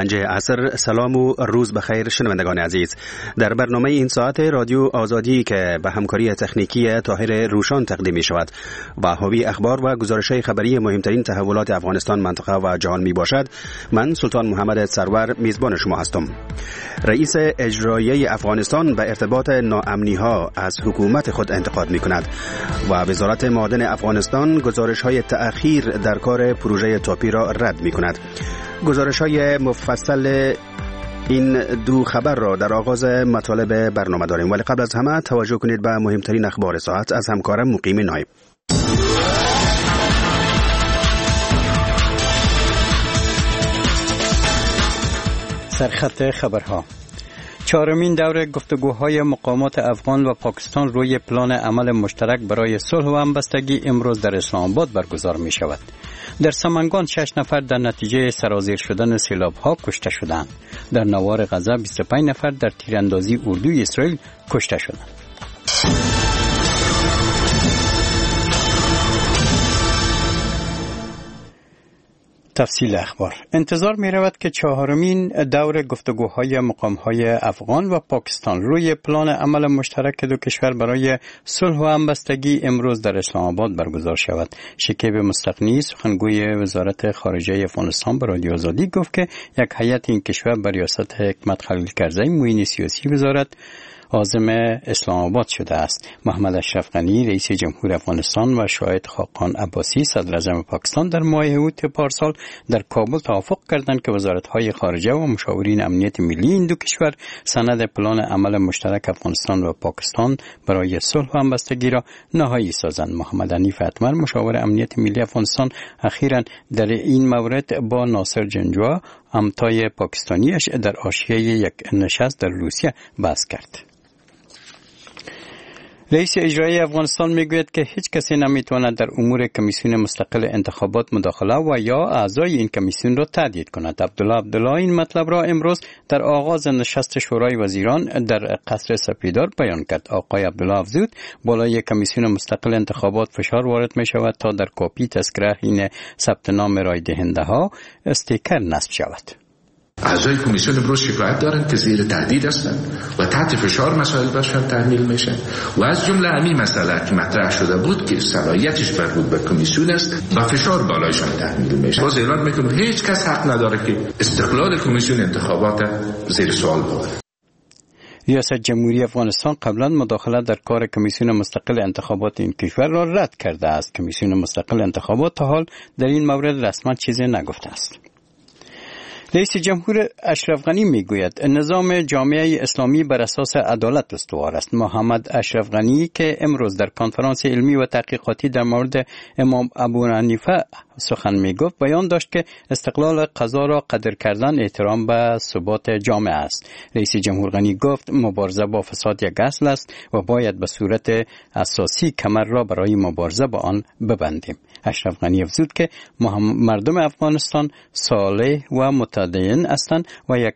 5 عصر. سلام و روز بخیر شنوندگان عزیز. در برنامه این ساعت رادیو آزادی که به همکاری تکنیکی طاهر روشان تقدیم می شود و حاوی اخبار و گزارش‌های خبری مهمترین تحولات افغانستان، منطقه و جهان می باشد، من سلطان محمد سرور میزبان شما هستم. رئیس اجرایی افغانستان به ارتباط ناامنی‌ها از حکومت خود انتقاد می کند و وزارت معادن افغانستان گزارش‌های تأخیر در کار پروژه تاپی را رد می کند. گزارش‌های مفصل این دو خبر را در آغاز مطالب برنامه داریم، ولی قبل از همه توجه کنید به مهمترین اخبار ساعت از همکارم مقیم نایب. سرخط خبرها: چهارمین دور گفتگوهای مقامات افغان و پاکستان روی پلان عمل مشترک برای صلح و همبستگی امروز در اسلام آباد برگزار می شود. در سمنگان 6 نفر در نتیجه سرازیر شدن سیلاب‌ها کشته شدند. در نوار غزه 25 نفر در تیراندازی اردوی اسرائیل کشته شدند. تفصیل اخبار: انتظار می رود که چهارمین دور گفتگوهای مقامهای افغان و پاکستان روی پلان عمل مشترک دو کشور برای صلح و همبستگی امروز در اسلام آباد برگزار شود. شکیب مستغنی، سخنگوی وزارت خارجه افغانستان، به رادیو آزادی گفت که یک هیئت این کشور به ریاست حکمت خلیل کرزی، معین سیاسی وزارت، عازم اسلام آباد شده است. محمد اشرف غنی، رئیس جمهور افغانستان، و شاهد خاقان عباسی، صدر اعظم پاکستان، در ماه اوت پارسال در کابل توافق کردند که وزارت‌های خارجه و مشاورین امنیت ملی این دو کشور سند پلان عمل مشترک افغانستان و پاکستان برای صلح و همبستگی را نهایی سازند. محمد حنیف اتمر، مشاور امنیت ملی افغانستان، اخیراً در این مورد با ناصر جنجوا، همتای پاکستانیش، در حاشیه یک نشست در روسیه بحث کرد. رئیس اجرایی افغانستان میگوید که هیچ کسی نمیتواند در امور کمیسیون مستقل انتخابات مداخله و یا اعضای این کمیسیون را تهدید کند. عبدالله این مطلب را امروز در آغاز نشست شورای وزیران در قصر سپیدار بیان کرد. آقای عبدالله افزود بالای کمیسیون مستقل انتخابات فشار وارد می شود تا در کپی تذکره حین ثبت نام رای دهنده ها استیکر نصب شود. اعضای کمیسیون امروز شکایت دارند که زیر تهدید هستند و تحت فشار مسائل برشان تحمیل میشن و از جمله همین مسئله که مطرح شده بود که صلاحیتش مربوط به کمیسیون است و فشار بالایشان تحمیل میشه. باز اعلام میکنم هیچ کس حق نداره که استقلال کمیسیون انتخابات زیر سوال ببره. ریاست جمهوری افغانستان قبلا مداخله در کار کمیسیون مستقل انتخابات این کشور را رد کرده است. کمیسیون مستقل انتخابات تا حال در این مورد رسما چیزی نگفته است. رئیس جمهور اشرف غنی میگوید نظام جامعه اسلامی بر اساس عدالت استوار است. محمد اشرف غنی که امروز در کنفرانس علمی و تحقیقاتی در مورد امام ابو حنیفه سخن میگفت، بیان داشت که استقلال قضا را قدر کردن احترام به ثبات جامعه است. رئیس جمهور غنی گفت مبارزه با فساد یک اصل است و باید به صورت اساسی کمر را برای مبارزه با آن ببندیم. اشرف غنی افزود که مردم افغانستان صالح و متدین هستند و یک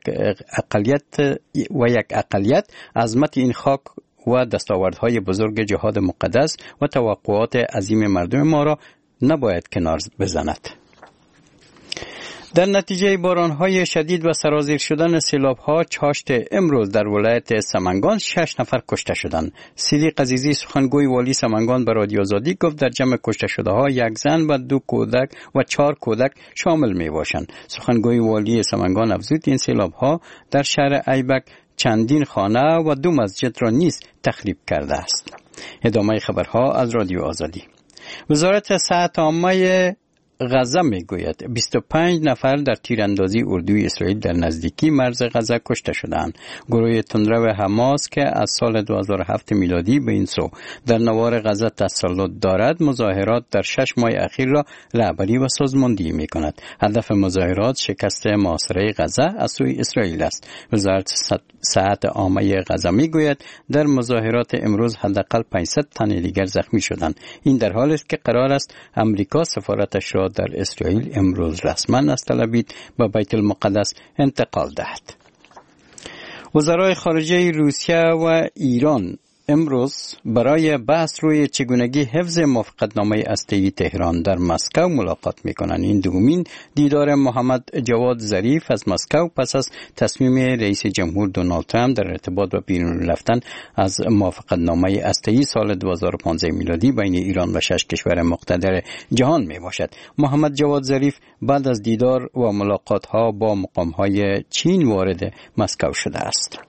اقلیت عظمت این خاک و دستاوردهای بزرگ جهاد مقدس و توقعات عظیم مردم ما را نباید کنار بزند. در نتیجه بارانهای شدید و سرازیر شدن سیلاب‌ها چاشت امروز در ولایت سمنگان 6 نفر کشته شدند. صدیق عزیزی، سخنگوی والی سمنگان، به رادیو آزادی گفت در جمع کشته شده‌ها یک زن و 2 کودک و 4 کودک شامل می‌باشند. سخنگوی والی سمنگان افزود این سیلاب‌ها در شهر ایبک چندین خانه و 2 مسجد را نیز تخریب کرده است. ادامه خبرها از رادیو آزادی. وزارت صحت عامه غزه میگوید 25 نفر در تیراندازی اردوی اسرائیل در نزدیکی مرز غزه کشته شدند. گروه تندرو حماس که از سال 2007 میلادی به این سو در نوار غزه تسلط دارد، مظاهرات در 6 ماه اخیر را رهبری و سازماندهی میکند. هدف مظاهرات شکست محاصره غزه از سوی اسرائیل است. وزارت صحت عامه غزه میگوید در مظاهرات امروز حداقل 500 تن دیگر زخمی شدند. این در حالی است که قرار است امریکا سفارتش را در اسرائیل امروز رسما از تل آویو به بیت المقدس انتقال دهد. وزرای خارجه روسیه و ایران امروز برای بحث روی چگونگی حفظ موافقتنامه هسته‌ای تهران در مسکو ملاقات می‌کنند. این دومین دیدار محمد جواد ظریف از مسکو پس از تصمیم رئیس جمهور دونالد ترامپ در ارتباط با بیرون رفتن از موافقتنامه هسته‌ای سال 2015 میلادی بین ایران و 6 کشور مقتدر جهان میباشد. محمد جواد ظریف بعد از دیدار و ملاقات‌ها با مقام‌های چین وارد مسکو شده است.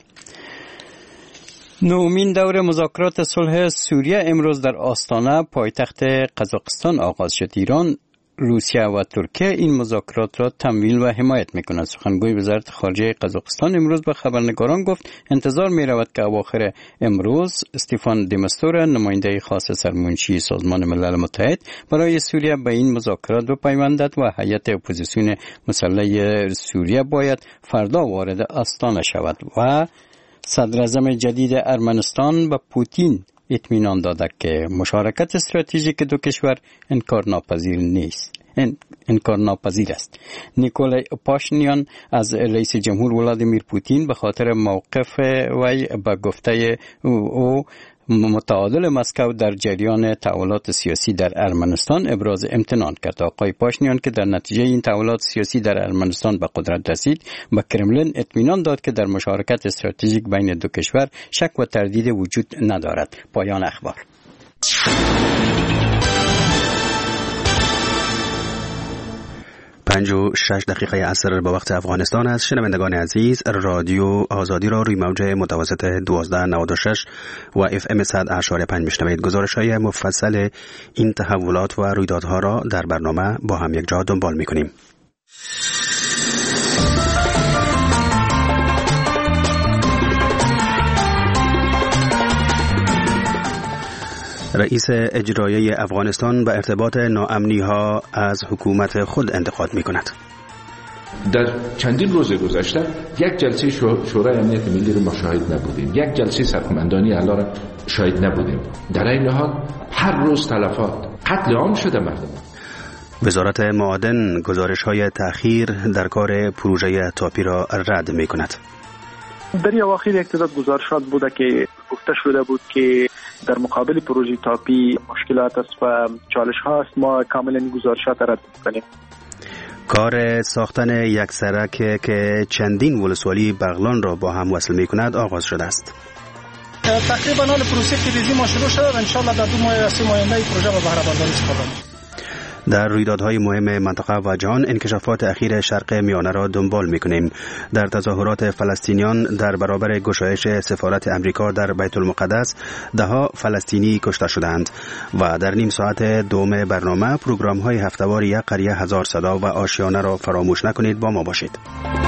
نومین دور مذاکرات صلح سوریه امروز در آستانه پایتخت قزاقستان آغاز شد. ایران، روسیه و ترکیه این مذاکرات را تمویل و حمایت می‌کنند. سخنگوی وزارت خارجه قزاقستان امروز به خبرنگاران گفت انتظار می‌رود که اواخر امروز استیفان دمستور، نماینده خاص سرمنشی سازمان ملل متحد برای سوریه، به این مذاکرات بپیوندد و هیئت اپوزیسیون مسلح سوریه باید فردا وارد آستانه شود و صدر اعظم جدید ارمنستان به پوتین اطمینان داده که مشارکت استراتژیک دو کشور انکارناپذیر است. نیکولای پاشینیان از رئیس جمهور ولادیمیر پوتین به خاطر موقف وی به گفته او متعادل مسکو در جریان تحولات سیاسی در ارمنستان ابراز امتنان کرد. آقای پاشینیان که در نتیجه این تحولات سیاسی در ارمنستان به قدرت رسید، به کرملین اطمینان داد که در مشارکت استراتژیک بین دو کشور شک و تردید وجود ندارد. پایان اخبار. 5:06 عصر به وقت افغانستان است. شنوندگان عزیز، رادیو آزادی را روی موج متوسط 1296 و FM 100.5 میشنوید. گزارش‌های مفصل این تحولات و رویدادها را در برنامه با هم یک جا دنبال می‌کنیم. رئیس اجرایی افغانستان به ارتباط ناامنی‌ها از حکومت خود انتقاد می‌کند. در چندین روز گذشته یک جلسه شورای امنیت ملی رو ما شاهد نبودیم، یک جلسه سرکومندانی اعلی را شاهد نبودیم. در این حال هر روز تلفات، قتل عام شده مردم. وزارت معادن گزارش‌های تأخیر در کار پروژه تاپی را رد می‌کند. در اواخر یک تعداد گزارشات بوده که گفته شده بود که در مقابل پروژه تاپی مشکلات است و چالش ها است. ما کاملا گزارشات رد می‌کنیم. کار ساختن یک سرک که چندین ولسوالی بغلان را با هم وصل می‌کند آغاز شده است. تقریبا حال پروسه فیزی ما شروع شد. ان شاء الله در 2 ماه یا 3 ماه آینده پروژه به بهره برداری سپرده. در رویدادهای مهم منطقه و جهان انکشافات اخیر شرق میانه را دنبال می‌کنیم. در تظاهرات فلسطینیان در برابر گشایش سفارت امریکا در بیت المقدس ده‌ها فلسطینی کشته شدند و در نیم ساعت دوم برنامه پروگرام‌های هفته‌وار یک قریه هزار صدا و آشیانه را فراموش نکنید. با ما باشید.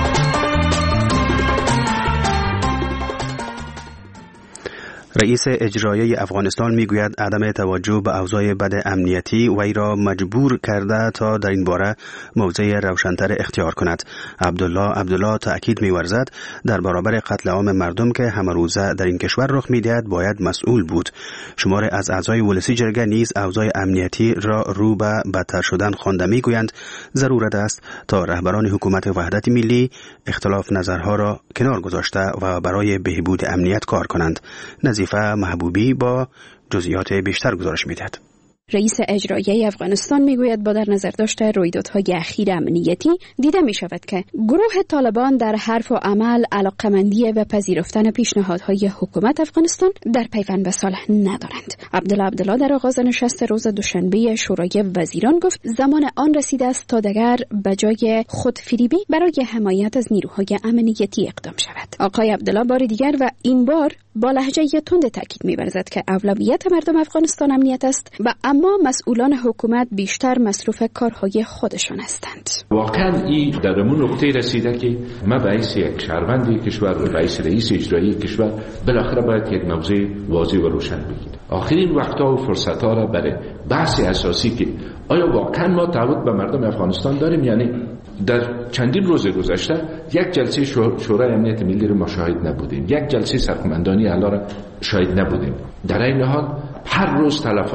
رئیس اجرایی افغانستان میگوید عدم توجه به اوضاع بد امنیتی وی را مجبور کرده تا در این باره موضع روشن‌تر اختیار کند. عبدالله تأکید می‌ورزد در برابر قتل عام مردم که همه روزه در این کشور رخ می‌دهد باید مسئول بود. شمار از اعضای ولسی جرگه نیز اوضاع امنیتی را رو به بدتر شدن خوانده میگویند ضرورت است تا رهبران حکومت وحدت ملی اختلاف نظرها را کنار گذاشته و برای بهبود امنیت کار کنند. نظیفه محبوبی با جزئیات بیشتر گزارش می‌دهد. رئیس اجرایی افغانستان میگوید با در نظر داشته رویدادهای اخیر امنیتی دیده می شود که گروه طالبان در حرف و عمل علاقمندی و پذیرفتن پیشنهادهای حکومت افغانستان در پیوند به صلح ندارند. عبدالله در آغاز نشست روز دوشنبه شورای وزیران گفت زمان آن رسیده است تا دیگر به جای خودفریبی برای حمایت از نیروهای امنیتی اقدام شود. آقای عبدالله بار دیگر و این بار با لهجه تند تاکید می‌ورزد که اولویت مردم افغانستان امنیت است و اما مسئولان حکومت بیشتر مصروف کارهای خودشان هستند. واقعا این در امون نقطه رسیده که ما باعث یک شهروند کشور و باعث رئیس اجرایی کشور بالاخره باید یک موضع واضح و روشن بگیریم. آخرین وقتها و فرصتها را برای بحث اساسی که آیا واقعا ما تعهد به مردم افغانستان داریم، یعنی در چندین روز گذشته یک جلسه شورای امنیت ملی رو ما شاهد نبودیم، یک جلسه سرکومندانی اعلی را شاهد نبودیم. در این حال هر روز تلفات،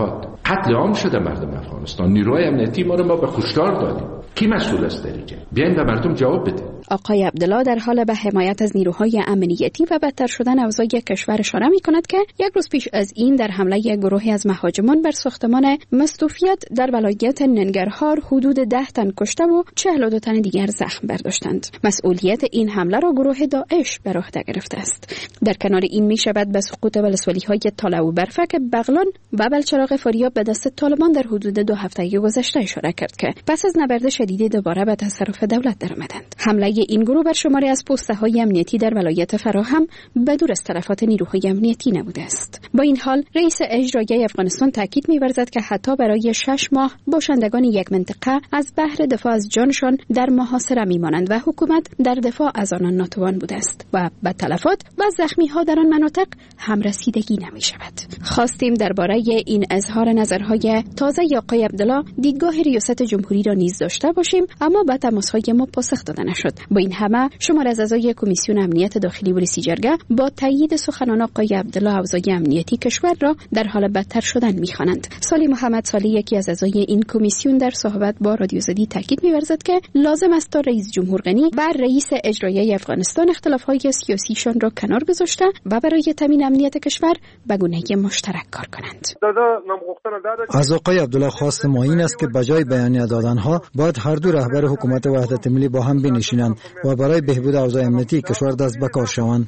قتل عام شده مردم افغانستان. نیروهای امنیتی ما رو به کشتار دادیم. کی مسئول است در اینجا؟ بیاین به مردم جواب بده. آقای عبدالله در حال به حمایت از نیروهای امنیتی و بدتر شدن اوضاع کشور اشاره می‌کند که یک روز پیش از این در حمله گروهی از مهاجمان بر ساختمان مستوفیت در ولایت ننگرهار حدود 10 تن کشته و 42 تن دیگر زخم برداشتند. مسئولیت این حمله را گروه داعش بر عهده گرفته است. در کنار این می‌شود به سقوط ولسوالی‌های طالع و برفک، بغلان و بلچراغ فاریاب به دست طالبان در حدود 2 هفته گذشته اشاره کرد که پس از نبرد شدید دوباره به تصرف دولت درآمدند. حمله این گروه بر شماری از پست‌های امنیتی در ولایت فراه هم بدور از تلفات نیروهای امنیتی نبوده است. با این حال رئیس اجرایی افغانستان تاکید می‌ورزد که حتی برای 6 ماه باشندگان یک منطقه از بهر دفاع از جانشان در محاصره می‌مانند و حکومت در دفاع از آنان ناتوان بوده است و به تلفات و زخمی‌ها در آن مناطق هم رسیدگی نمی‌شود. خواستیم درباره این اظهار نظرهای تازه آقای عبدالله دیدگاه ریاست جمهوری را نیز داشته باشیم، اما به تماس‌های ما پاسخ داده نشد. با این همه شمار از اعضای کمیسیون امنیت داخلی و سیجرگه با تایید سخنان آقای عبدالله اوضاع امنیتی کشور را در حال بدتر شدن می‌خوانند. سالی محمد سالی یکی از اعضای این کمیسیون در صحبت با رادیو زدی تاکید می‌ورزد که لازم است تا رئیس جمهور غنی و رئیس اجرایی افغانستان اختلاف‌های سیاسیشان را کنار گذاشته و برای تامین امنیت کشور به گونه‌ای مشترک کار کنند. از آقای عبدالله خواست ما این است که بجای بیانیه دادنها باید هر دو رهبر حکومت وحدت ملی با هم بنشینند و برای بهبود اوضاع امنیتی کشور دست به کار شوند.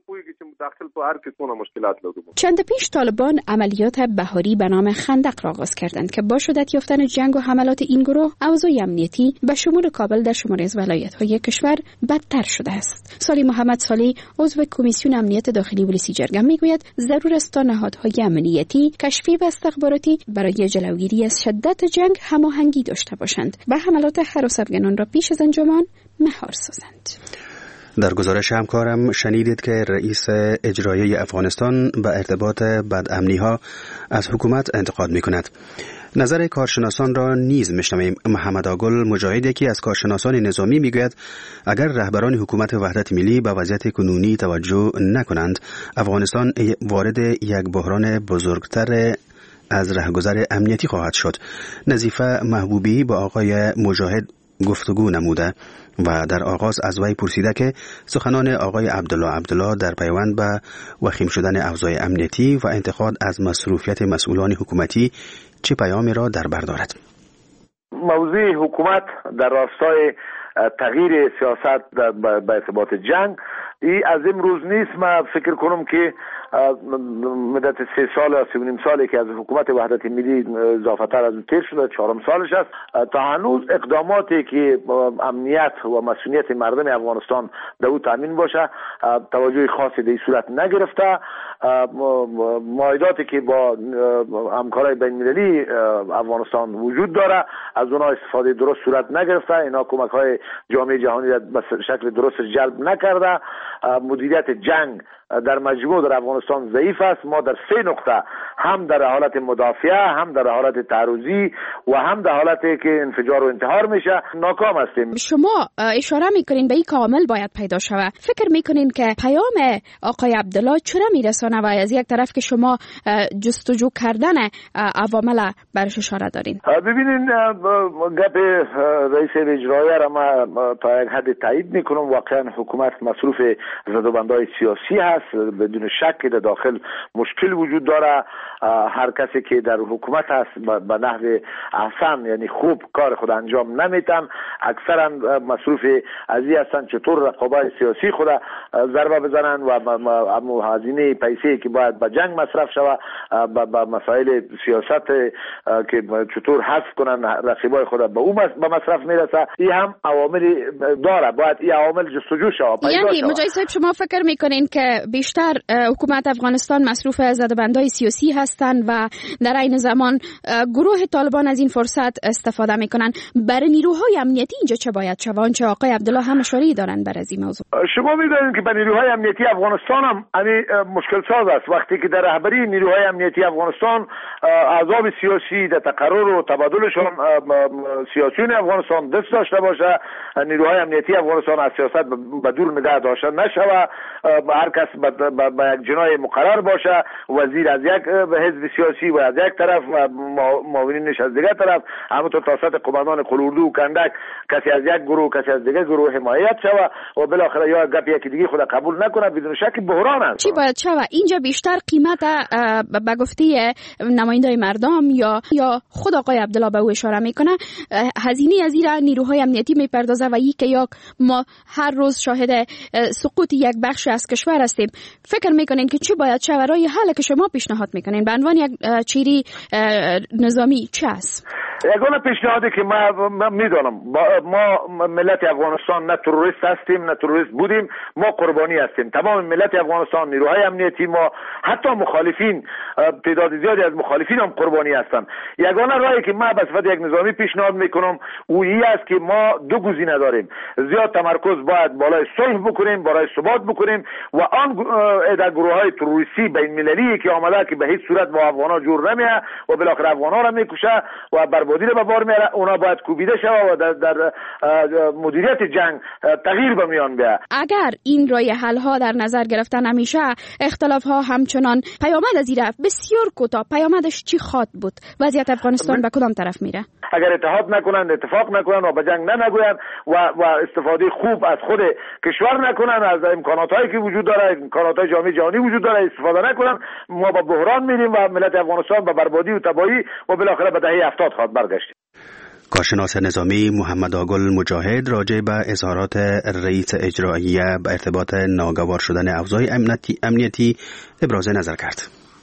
چند پیش طالبان عملیات بهاری به نام خندق را آغاز کردند که با شدت یافتن جنگ و حملات این گروه اوضاع امنیتی به شمول کابل در شماری از ولایت‌های کشور بدتر شده است. سالی محمد سالی عضو کمیسیون امنیت داخلی و سیجرگه میگوید ضرور است تا نهادهای امنیتی، کشفی و استخباراتی برای جلوگیری از شدت جنگ هماهنگی داشته باشند و حملات هراس افغانان را پیش از انجام آن مهار سازند. در گزارش همکارم شنیدید که رئیس اجرایی افغانستان به ارتباط بدامنی‌ها از حکومت انتقاد می‌کند. نظر کارشناسان را نیز میشنویم. محمد آگل مجاهد یکی از کارشناسان نظامی میگوید اگر رهبران حکومت وحدت ملی به وضعیت کنونی توجه نکنند، افغانستان وارد یک بحران بزرگتر از رهگذر امنیتی خواهد شد. نظیفه محبوبی با آقای مجاهد گفتگو نموده و در آغاز از وی پرسیده که سخنان آقای عبدالله در پیوند به وخیم شدن اوضاع امنیتی و انتقاد از مصروفیت مسئولان حکومتی چه پیامی را در بر دارد. موضوع حکومت در راستای تغییر سیاست به ارتباط جنگ از امروز نیست. من فکر کنم که مدت 3 سال یا 3.5 سالی که از حکومت وحدت ملی اضافتر از تیر شده، 4 سالش است، تا هنوز اقداماتی که امنیت و مسئولیت مردم افغانستان در او تامین باشه توجه خاصی در این صورت نگرفته. معاهداتی که با همکارای بین المللی افغانستان وجود داره از اونها استفاده درست صورت نگرفته. اینا کمک های جامعه جهانی را به شکل درست جلب نکرده. مدیریت جنگ در مجموع در افغانستان ضعیف است. ما در 3 نقطه هم در حالت مدافعه، هم در حالت تعرضی و هم در حالتی که انفجار و انتحار میشه ناکام هستیم. شما اشاره میکنین به این کامل باید پیدا شود. فکر میکنین که پیام آقای عبدالله چرا میرسانه و از یک طرف که شما جستجو کردن عوامل برش اشاره دارین؟ ببینین گپ رئیس اجرایی را ما تا یک حد تایید میکنم. واقعا حکومت مصروف زدوبندهای سیاسی هست. بدون شک در داخل مشکل وجود داره. هر کسی که در حکومت هست به نحو احسن یعنی خوب کار خود انجام نمیتن. اکثرا مصروف ازی هستن چطور رقابت سیاسی خود ضربه بزنن و هزینه پیسه که باید به جنگ مصرف شود به مسائل سیاست که چطور حذف کنن رقیبای خود به اون به مصرف میرسه. این هم عوامل داره. باید این عوامل جستجو شود. یعنی مجاهد صاحب شما فکر میکنین که بیشتر حکومت افغانستان مصروف زدبندهای سیاسی هستند و در این زمان گروه طالبان از این فرصت استفاده میکنن؟ برای نیروهای امنیتی اینجا چه باید شود؟ آنچه آقای عبدالله هم اشاره دارن بر از این موضوع. شما میدونید که به نیروهای امنیتی افغانستان هم مشکل ساز است. وقتی که در رهبری نیروهای امنیتی افغانستان احزاب سیاسی در تقرر و تبادلشون سیاسیون افغانستان دست داشته باشه، نیروهای امنیتی افغانستان از سیاست به دور نگه داشته نشود، هر کس به یک جناح مقرر باشه، وزیر از یک حزب سیاسی و از یک طرف و معاونینش از دیگر طرف، همونطور تا سطح قماندان قلاردو و کندک کسی از یک گروه کسی از دیگر گروه حمایت شود و بالاخره یا گپ یکی دیگه خود قبول نکنه، بدون شک بحران است. چی باید شود؟ اینجا بیشتر قیمت به گفته نماینده مردم یا خود آقای عبدالله به او اشاره میکنه، هزینه از این نیروهای امنیتی میپردازه و که یک ما هر روز شاهد سقوط یک بخش از کشور هستیم. فکر میکنین که چی باید شود؟ رای حل که شما پیشنهاد میکنین به عنوان یک چیری نظامی چه است؟ یگانه پیشنهادی که من میدانم، ما ملت افغانستان نه تروریست هستیم نه تروریست بودیم، ما قربانی هستیم. تمام ملت افغانستان، نیروهای امنیتی ما، حتی مخالفین، تعداد زیادی از مخالفین هم قربانی هستند. یگانه راهی که من به صفت یک نظامی پیشنهاد میکنم اویی است که ما دو گزینه داریم. زیاد تمرکز باید بالای صلح بکنیم، بالای ثبات بکنیم و آن گروه‌های تروریستی بین المللی که آمده که به هیچ صورت با افغانا جور نمیه و بالاخره افغانا را میکشه و بربادی را به بار میاره، اونا باید کوبیده شود و در مدیریت جنگ تغییر به میان بیاد. اگر این راه حل ها در نظر گرفته نمیشه، اختلاف ها همچنان پیامد از این بسیار کوتاه، پیامدش چی خواهد بود؟ وضعیت افغانستان به کدام طرف میره؟ اگر اتحاد نکنند، اتفاق نکنند و به جنگ نگویند و استفاده خوب از خود کشور نکنند، از امکاناتایی که وجود داره، امکاناتای جامعه جهانی وجود داره استفاده نکنند، ما به بحران میریم و ملت افغانستان به بربادی و تباهی و بالاخره به دهه 70 خواهد برگشت. کارشناس نظامی محمد آگل مجاهد راجع به اظهارات رئیس اجراییه به ارتباط ناگوار شدن اوضاع امنیتی ابراز نظر کرد.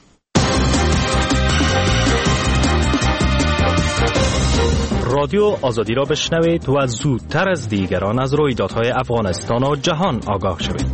رادیو آزادی را بشنوید و زودتر از دیگران از رویدادهای افغانستان و جهان آگاه شوید.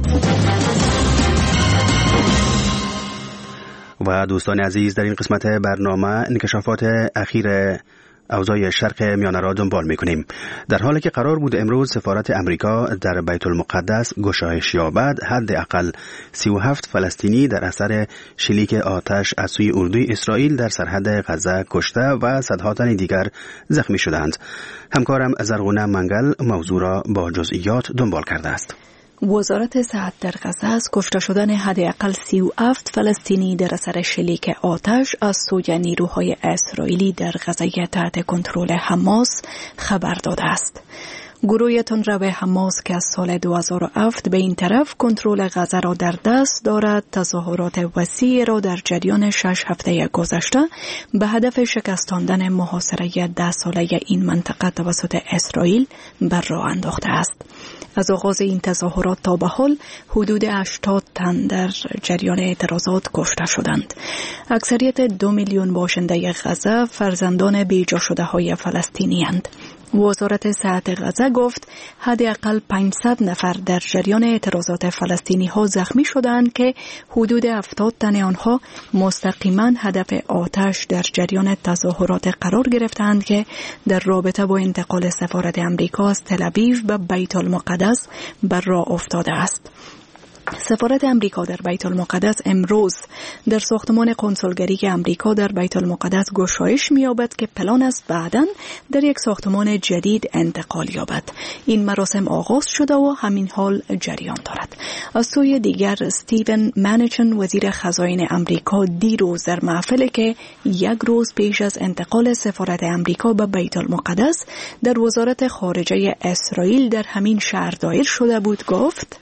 و دوستان عزیز، در این قسمت برنامه انکشافات اخیر اوضاع شرق میانه را دنبال می‌کنیم. در حالی که قرار بود امروز سفارت امریکا در بیت المقدس گشایش یابد، حداقل 37 فلسطینی در اثر شلیک آتش از سوی اردوی اسرائیل در سرحد غزه کشته و صدها تن دیگر زخمی شدند. همکارم زرغونه منگل موضوع را با جزئیات دنبال کرده است. وزارت صحت در غزه از کشته شدن حداقل 37 فلسطینی در اثر شلیک آتش از سوی نیروهای اسرائیلی در غزه تحت کنترل حماس خبر داده است. گروه تندرو حماس که از سال 2007 به این طرف کنترل غزه را در دست دارد، تظاهرات وسیع را در جریان 6 هفته گذشته به هدف شکستاندن محاصره 10 ساله این منطقه توسط اسرائیل بر راه انداخته است. از آغاز این تظاهرات تا به حال حدود 80 تن در جریان اعتراضات کشته شدند. اکثریت 2 میلیون باشنده غزه فرزندان بیجا شده های فلسطینی اند. وزارت صحت غزه گفت حداقل 500 نفر در جریان اعتراضات فلسطینی ها زخمی شدند که حدود 70 تن آنها مستقیما هدف آتش در جریان تظاهرات قرار گرفتند که در رابطه با انتقال سفارت امریکا از تل آویو به بیت المقدس بر راه افتاده است. سفارت امریکا در بیت المقدس امروز در ساختمان کنسولگری امریکا در بیت المقدس گشایش می‌یابد که پلان است بعداً در یک ساختمان جدید انتقال یابد. این مراسم آغاز شده و همین حال جریان دارد. از سوی دیگر استیون منیچن وزیر خزاین امریکا دیروز در محفلی که یک روز پیش از انتقال سفارت امریکا به بیت المقدس در وزارت خارجه اسرائیل در همین شهر دایر شده بود گفت: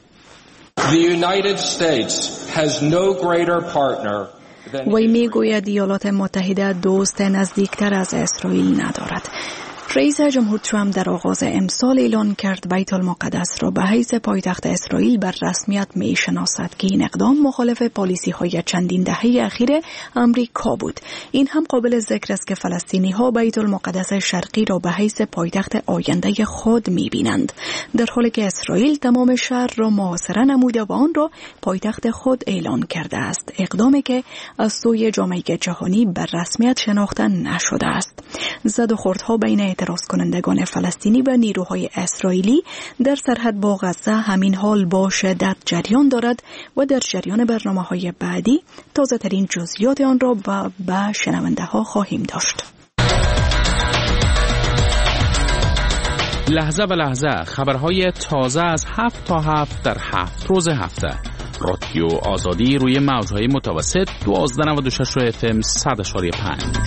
وی میگوید ایالات متحده دوست نزدیکتر از اسرائیل ندارد. رئیس جمهور ترامپ در آغاز امسال اعلان کرد بیت المقدس را به حیث پایتخت اسرائیل بر رسمیت میشناسد که این اقدام مخالف پالیسی های چندین دهه اخیر امریکا بود. این هم قابل ذکر است که فلسطینی ها بیت المقدس شرقی را به حیث پایتخت آینده خود میبینند، در حالی که اسرائیل تمام شهر را محاصره نموده و آن را پایتخت خود اعلان کرده است، اقدامی که از سوی جامعه جهانی بر رسمیت شناخته نشده است. زد و خوردها بین اعتراض کنندگان فلسطینی و نیروهای اسرائیلی در سرحد با غزه همین حال با شدت جریان دارد و در جریان برنامه‌های بعدی تازه ترین جزئیات آن را به شنونده ها خواهیم داشت. لحظه به لحظه خبرهای تازه از 7 تا 7 در 7 روز هفته. رادیو آزادی روی موجهای متوسط 1296 FM 100.5.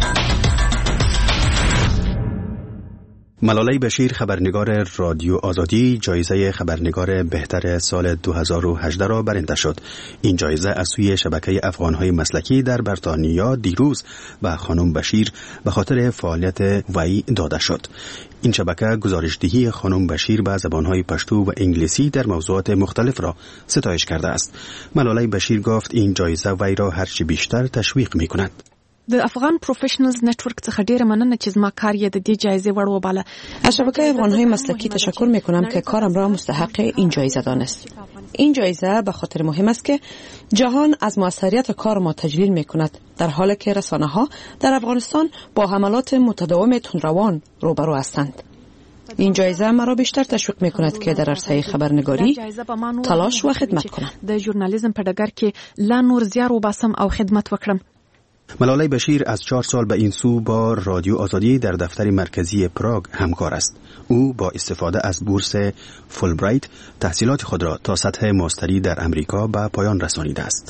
ملاله بشیر خبرنگار رادیو آزادی جایزه خبرنگار بهتر سال 2018 را برنده شد. این جایزه از سوی شبکه افغانهای مسلکی در بریتانیا دیروز به خانم بشیر به خاطر فعالیت وی داده شد. این شبکه گزارشدهی خانم بشیر به زبانهای پشتو و انگلیسی در موضوعات مختلف را ستایش کرده است. ملاله بشیر گفت این جایزه وی را هرچی بیشتر تشویق می کند. د افغان پروفیشنلز نتورک څخه ډیره مننه چې زما کار یې د دې جایزې وړ وباله. از شبکه افغانهای مسلکی تشکر میکنم که کارم را مستحق این جایزه دانست. این جایزه به خاطر مهم است که جهان از موثریت کار ما تجلیل میکند، در حالی که رسانه‌ها در افغانستان با حملات متداوم تندروان روبرو هستند. این جایزه مرا بیشتر تشویق میکند که در عرصه خبرنگاری تلاش و خدمت کنم. د ژورنالیزم په ډګر کې لا نور زیار وباسم او خدمت وکړم. ملاله بشیر از 4 سال به این سو با رادیو آزادی در دفتر مرکزی پراگ همکار است. او با استفاده از بورس فولبرایت تحصیلات خود را تا سطح ماستری در امریکا به پایان رسانیده است.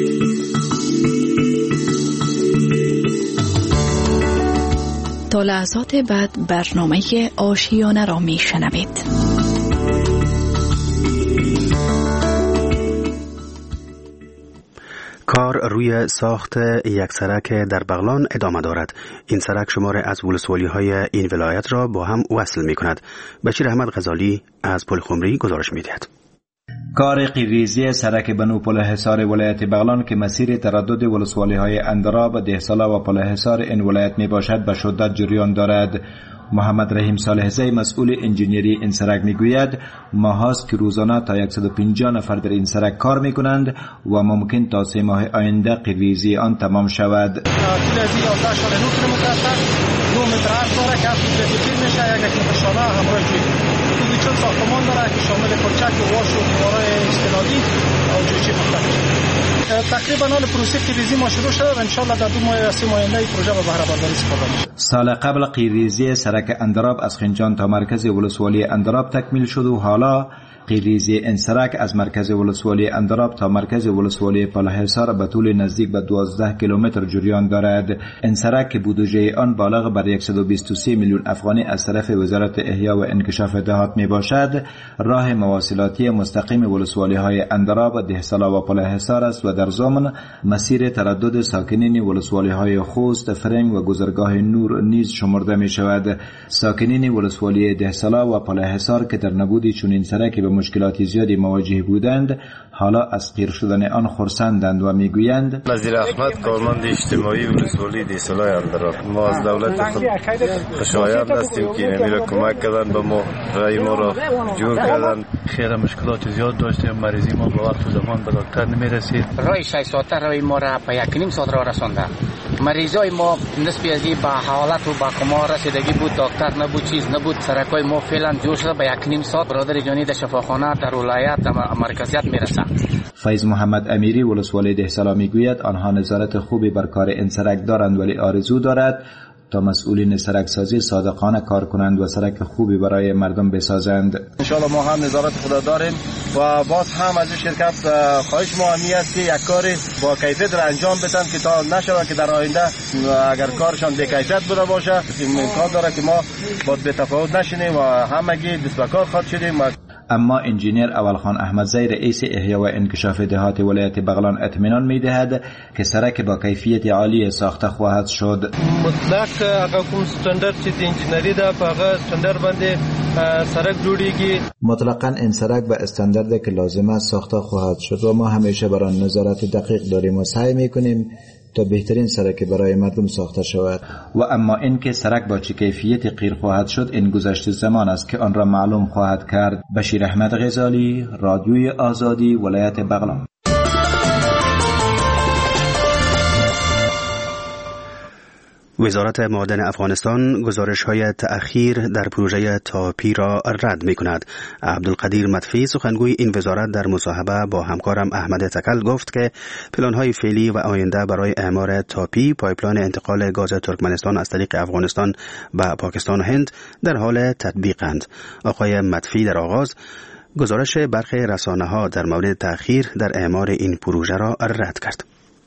تا لحظات بعد برنامه آشیانه را می شنوید. کار روی ساخت یک سرک در بغلان ادامه دارد. این سرک شمار از ولسوالی‌های این ولایت را با هم وصل می کند. بشیر احمد غزالی از پلخمری گزارش می دهد. کار قیریزی سرک بنو پلحصار ولایت بغلان که مسیر تردد ولسوالی‌های اندراب، دهسالا و پلحصار این ولایت می باشد به شدت جریان دارد. محمد رحیم صالحزی مسئول انجینیری این سرک میگوید ماهاست که روزانه تا 150 نفر در این سرک کار میکنند و ممکن تا 3 ماه آینده قیریزی آن تمام شود. طول از 11 سال 9 کیلومتر است. 2 متر عرض داره که فیزیکی میشه، یک متر شانه همراه جوی. این چند ساختمان داره که شامل پلچک و واش و دیوارهای استنادی و جویچی مختلف. تقریبا حال پروسه قیریزی ما شروع شده و ان شاء الله در 2 ماه یا 3 ماه آینده پروژه به بهره برداری استفاده میشه. سال قبل قیریزی سرک اندراب از خنجان تا مرکز ولسوالی اندراب تکمیل شد و حالا قیریزی این سرک از مرکز ولسوالی اندراب تا مرکز ولسوالی پلحصار به طول نزدیک به 12 کیلومتر جریان دارد. این سرک که بودجه آن بالغ بر 123 میلیون افغانی از طرف وزارت احیا و انکشاف دهات می باشد، راه مواصلاتی مستقیم ولسوالی های اندراب، دهسالا و پلحصار است و در ضمن مسیر تردد ساکنین ولسوالی های خوست، فرنگ و گذرگاه نور نیز شمرده می شود. ساکنین ولسوالی دهسالا و پلحصار که در نبود چنین سرکی به مشکلات زیادی مواجه بودند، حالا از قیر شدن آن خرسندند و میگویند نظیر احمد کارمند اجتماعی ولسوالی دهسالای اندراب، ما از دولت خود خوشایند هستیم که اینمی را کمک کردن به ما، رای ما را جور کردن. خیلی مشکلات زیاد داشتیم، مریضی ما به وقت زمان به دکتر نمیرسید. رای 6 ساعته رای ما را به 1.5 ساعت را رسانده. مریضای ما نسبی از این به حالت و به کما رسیدگی بود، دکتر نبود، چیز نبود. سرکای ما فعلا جور شده به 1.5 ساعت برادر جانی در شفاخانه در ولایت مرکزیت میرسه. فیض محمد امیری ولسوالی دهسالا میگوید آنها نظارت خوبی بر کار این سرک دارند، ولی آرزو دارد تا مسئولین سرک سازی صادقانه کار کنند و سرک خوبی برای مردم بسازند. ان شاء الله ما هم نظارت خود داریم و باز هم از شرکت خواهش ما همیست که یک کار با کیفیت را انجام بدن که تا نشود که در آینده اگر کارشان بی کیفیت بوده باشه امکان داره که ما با تفاوت نشینیم و همگی دست به کار خواهد شدیم. اما انجینیر اولخان احمدزی رئیس احیا و انکشاف دهات ولایت بغلان اطمینان می‌دهد که سرک با کیفیت عالی ساخته خواهد شد. مطلق هغه کوم استاندارد چې د انجینری ده په هغه استاندارد باندې سرک جوړیږي. مطلقاً این سرک به استانداردی که لازم است ساخته خواهد شد و ما همیشه بر آن نظارت دقیق داریم و سعی می‌کنیم تا بهترین سرک برای مردم ساخته شود. و اما اینکه سرک با چه کیفیت قیر خواهد شد این گذشته زمان است که آن را معلوم خواهد کرد. بشیر احمد غزالی، رادیوی آزادی، ولایت بغلان. وزارت معادن افغانستان گزارش‌های تأخیر در پروژه تاپی را رد می‌کند. عبدالقدیر مدفی سخنگوی این وزارت در مصاحبه با همکارم احمد تکل گفت که پلان‌های فعلی و آینده برای اعمار تاپی، پایپلاین انتقال گاز ترکمنستان از طریق افغانستان به پاکستان و هند در حال تطبیقند. آقای مدفی در آغاز گزارش برخی رسانه‌ها در مورد تأخیر در اعمار این پروژه را رد کرد.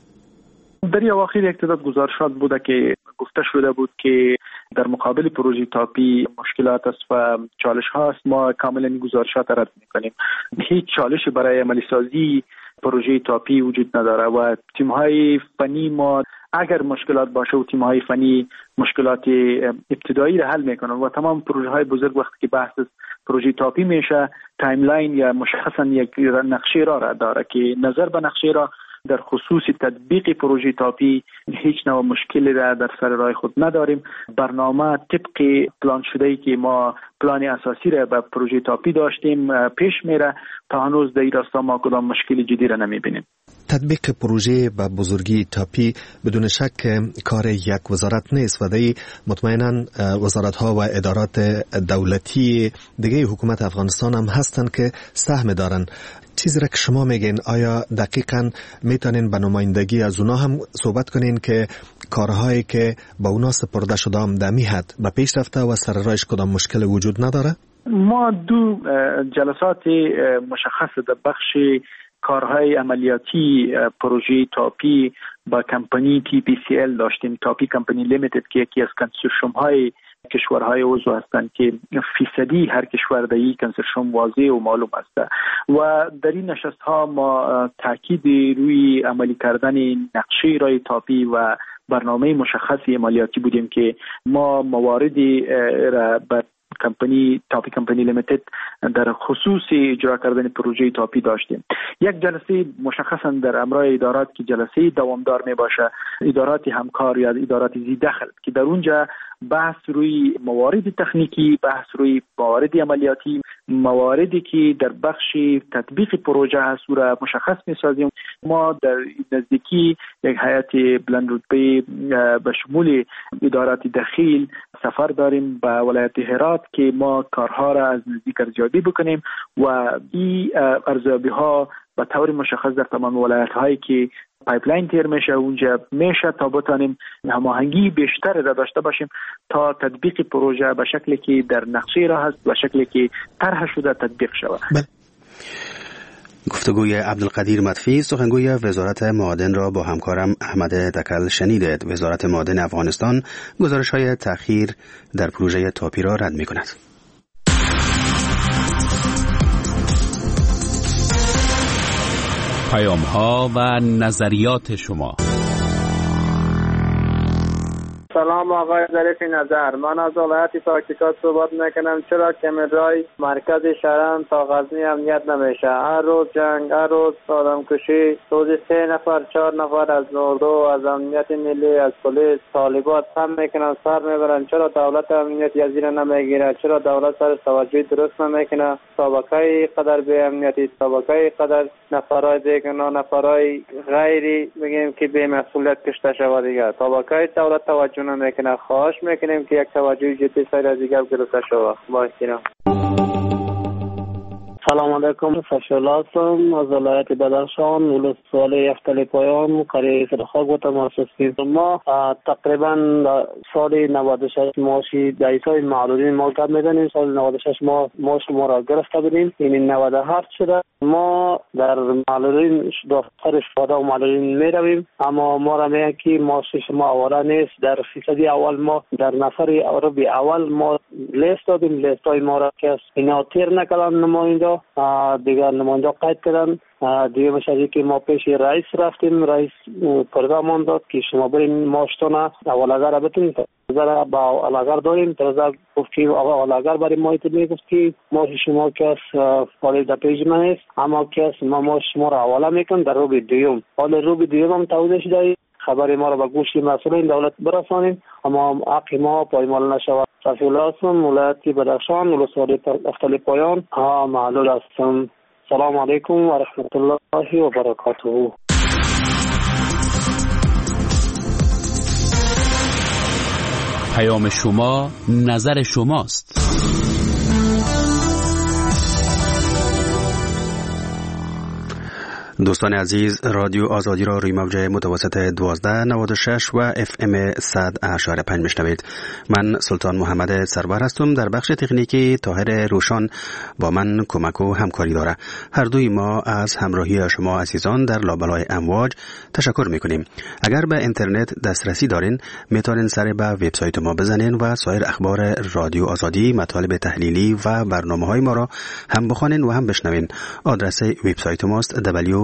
در اواخر یک تعداد گزارشات بوده که گفته شده بود که در مقابل پروژه تاپی مشکلات است و چالش هاست. ما کاملا گزارشات رد میکنیم. هیچ چالشی برای عملی سازی پروژه تاپی وجود نداره و تیم های فنی ما اگر مشکلات باشه و تیم های فنی مشکلات ابتدایی را حل میکنن و تمام پروژه های بزرگ وقتی که بحث پروژه تاپی میشه تایملاین یا مشخصا یک نقشه را داره که نظر به نقشه را در خصوص تطبیق پروژه تاپی هیچ نوع مشکلی را در سر راه خود نداریم. برنامه طبق پلان شده‌ای که ما پلان اساسی را به پروژه تاپی داشتیم پیش میره. تا هنوز در این راستا ما کدام مشکل جدی را نمیبینیم. تطبیق پروژه به بزرگی تاپی بدون شک کار یک وزارت نیست و دی مطمئنا وزارت‌ها و ادارات دولتی دیگه حکومت افغانستان هم هستند که سهم دارن. چیزی را که شما میگین آیا دقیقاً میتونین به نمایندگی از اونا هم صحبت کنین که کارهایی که با اونا سپرده شده هم در می حد به پیش رفته و سر راهش کدام مشکل وجود نداره؟ ما دو جلسات مشخص در بخش کارهای عملیاتی پروژه تاپی با کمپانی TPCL داشتیم. تاپی کمپانی لیمیتد که یکی از کنسورشیوم های کشورهای عضو هستند که فیصدی هر کشور در این کنسورشیوم واضح و معلوم است و در این نشست ها ما تاکید روی عملی کردن نقشه راه تاپی و برنامه مشخصی عملیاتی بودیم که ما مواردی را به تاپی کمپانی لیمیتد در خصوص اجرا کردن پروژه تاپی داشتیم. یک جلسه مشخصا در امرای ادارات که جلسه دوامدار می باشه، ادارات همکار یا ادارات ذی دخل که در اونجا بحث روی موارد تکنیکی، بحث روی موارد عملیاتی، مواردی که در بخش تطبیق پروژه هست او را مشخص می سازیم. ما در نزدیکی یک هیئت بلند رتبه به شمول ادارات داخل سفر داریم به ولایت هرات که ما کارها را از نزدیک ارزیابی بکنیم و این ارزیابی ها به طور مشخص در تمام ولایت هایی که پایپلاین تیر میشه اونجا میشه تا بتانیم هماهنگی بیشتر را داشته باشیم تا تطبیق پروژه به شکلی که در نقشه را هست و شکلی که طرح شده تطبیق شود. گفتگوی عبدالقدیر مدفی سخنگوی وزارت معادن را با همکارم احمد دکل شنیدید. وزارت معادن افغانستان گزارش‌های تأخیر در پروژه تاپی را رد می‌کند. پیام‌ها و نظریات شما. سلام آقای ظریف نظر، من از ولایت پاکتیکا صحبت میکنم. چرا کمیرای مرکز شهران تا غزنی امنیت نمیشه؟ هر روز جنگ، هر روز آدمکشی، روزی 3 نفر 4 نفر از نوردو، از امنیت ملی، از پلیس، طالبات هم میکنن سر میبرن. چرا دولت امنیت یزیر نمیگیره؟ چرا دولت سر توجه درست نمیکنه؟ طبقه قدر به امنیتی، طبقه قدر نفرای دیگه، نفرای غیری بگیم که به مسئولیت کشته شود دیگه. طبقه دولت توجه نمیکنه. خواهش میکنیم که یک توجه جدی سر از دیگر گرفته شود. با احترام. سلام علیکم، فشل هستم از ولایت بدخشان، ولسوالی افتلی پایان، قریه سرخاک و تماس هستیم. ما تقریبا سال 96 معاشی دایسای معلولین مرتب میدنیم. سال 96 ما معاش ما را گرفته بودیم. این 97 شده. ما در معلولین دفتر شهدا و معلولین میرویم، اما ما را میگن که معاش شما اولا نیست. در فیصدی اول ما در نفر عربی اول ما لیست دادیم. لیست های ما را که اینا تیر نکردن نماینده، دیگر نماینده قید کردن. دیگه مشاهده که ما پیش رئیس رفتیم، رئیس پرگامان داد که شما برین معاشتانه اولگر بتونید ترزر با اولگر داریم. ترزر گفت که اولگر برای ما ایتونی گفت که معاش شما کس حالی در پیج من است، اما کس ما معاش شما را اولا میکن در روی دیوم. حالی روی دیوم هم توضیح دهید خبری ما را به گوش مسئولین دولت برسانیم، اما حق ما پایمال نشود. صفیل هستم، ولایت بدخشان، ولسوالی افتلی پایان، معلول هستم. سلام علیکم و رحمت الله و برکاته. پیام شما نظر شماست. دوستان عزیز، رادیو آزادی را روی موج متوسط 1296 و FM 100.5 میشنوید. من سلطان محمد سرور هستم. در بخش تکنیکی طاهر روشان با من کمک و همکاری داره. هر دوی ما از همراهی شما عزیزان در لابلای امواج تشکر میکنیم. اگر به اینترنت دسترسی دارین میتونین سر به وبسایت ما بزنین و سایر اخبار رادیو آزادی، مطالب تحلیلی و برنامه‌های ما را هم بخوانین و هم بشنوین. آدرس وبسایت ماست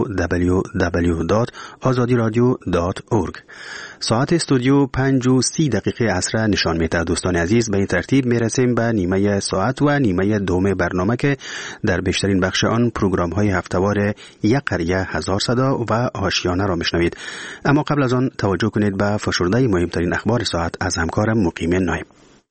www.azadiradio.org. ساعت استودیو 5:30 عصر نشان میده. دوستان عزیز، به این ترتیب میرسیم به نیمه ساعت و نیمه دوم برنامه که در بیشترین بخش آن پروگرام های هفته‌وار یک قریه هزار صدا و آشیانه را میشنوید. اما قبل از آن توجه کنید به فشرده مهمترین اخبار ساعت از همکارم مقیم نایب.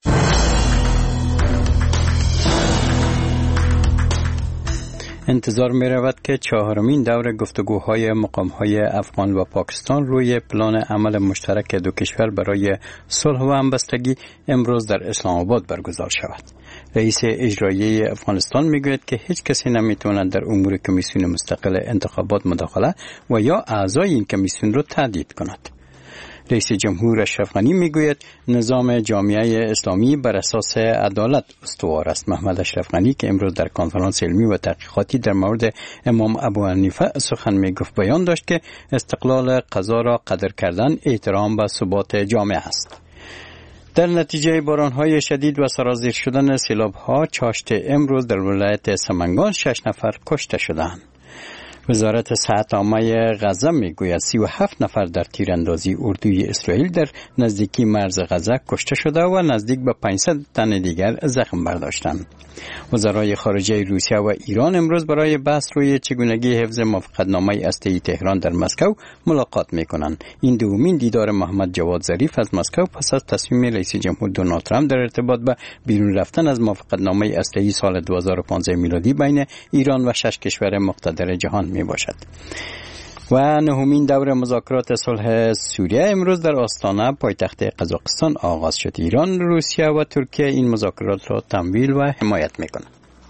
انتظار می رود که چهارمین دور گفتگوهای مقامهای افغان و پاکستان روی پلان عمل مشترک دو کشور برای صلح و همبستگی امروز در اسلام آباد برگزار شود. رئیس اجرایی افغانستان می گوید که هیچ کسی نمی تواند در امور کمیسیون مستقل انتخابات مداخله و یا اعضای این کمیسیون را تهدید کند. رئیس جمهور اشرف غنی میگوید نظام جامعه اسلامی بر اساس عدالت استوار است. محمد اشرف غنی که امروز در کنفرانس علمی و تحقیقاتی در مورد امام ابو حنیفه سخن میگفت بیان داشت که استقلال قضا را قدر کردن احترام به ثبات جامعه است. در نتیجه باران‌های شدید و سرازیر شدن سیلاب‌ها چاشت امروز در ولایت سمنگان 6 نفر کشته شدند. وزارت صحت عامه غزه میگوید 37 نفر در تیراندازی اردوی اسرائیل در نزدیکی مرز غزه کشته شده و نزدیک به 500 تن دیگر زخم برداشتند. وزرای خارجه روسیه و ایران امروز برای بحث روی چگونگی حفظ موافقتنامه هسته‌ای تهران در مسکو ملاقات میکنند. این دومین دیدار محمد جواد ظریف از مسکو پس از تصمیم رئیس جمهور دونالد ترامپ در ارتباط به بیرون رفتن از موافقتنامه هسته‌ای سال 2015 میلادی بین ایران و 6 کشور مقتدر جهان می باشد. و نهمین دور مذاکرات صلح سوریه امروز در آستانه پایتخت قزاقستان آغاز شد. ایران، روسیه و ترکیه این مذاکرات را تمویل و حمایت می‌کنند.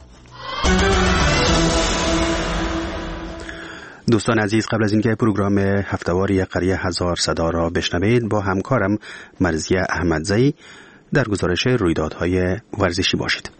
دوستان عزیز، قبل از اینکه پروگرام هفته‌وار یک قریه هزار صدا را بشنوید با همکارم مرزیه احمدزئی در گزارش رویدادهای ورزشی باشید.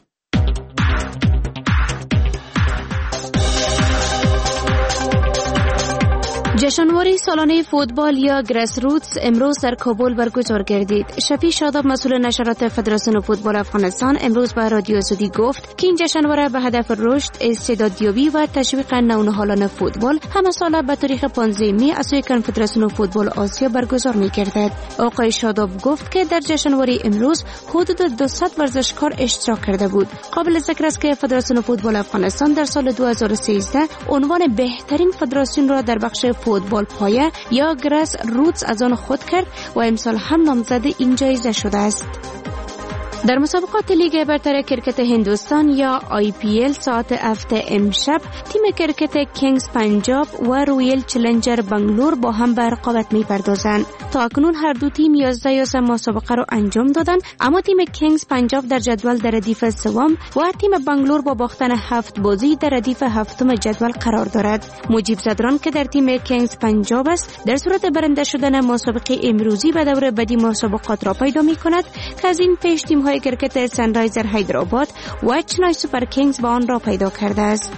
جشنواره سالانه فوتبال یا گراس روتس امروز در کابل برگزار گردید. شفیع شاداب مسئول نشرات فدراسیون فوتبال افغانستان امروز به رادیو آزادی گفت که این جشنواره به هدف رشد، استعدادیابی و تشویق نونهالان فوتبال همه ساله به تاریخ 15 می از سوی کنفدراسیون فوتبال آسیا برگزار می‌گردد. آقای شاداب گفت که در جشنواره امروز حدود 200 ورزشکار اشتراک کرده بود. قابل ذکر است که فدراسیون فوتبال افغانستان در سال 2013 عنوان بهترین فدراسیون را در بخش فوتبال پایه یا گراس روتس از آن خود کرد و امسال هم نامزد این جایزه شده است. در مسابقات لیگ برتر کرکت هندوستان یا IPL ساعت 7 امشب تیم کرکت کینگز پنجاب و رویل چلنجر بنگلور با هم به رقابت می‌پردازند. تا اکنون هر دو تیم 11 مسابقه را انجام دادند، اما تیم کینگز پنجاب در جدول در ردیف سوم و تیم بنگلور با باختن 7 بازی در ردیف هفتم جدول قرار دارد. مجیب زدران که در تیم کینگز پنجاب است در صورت برنده شدن مسابقه امروزی به دور بعدی مسابقات را پیدا می‌کند که از این پیش تیم های کرکت سنرایزر حیدرآباد و چنای سوپر کینگز با آن را پیدا کرده است.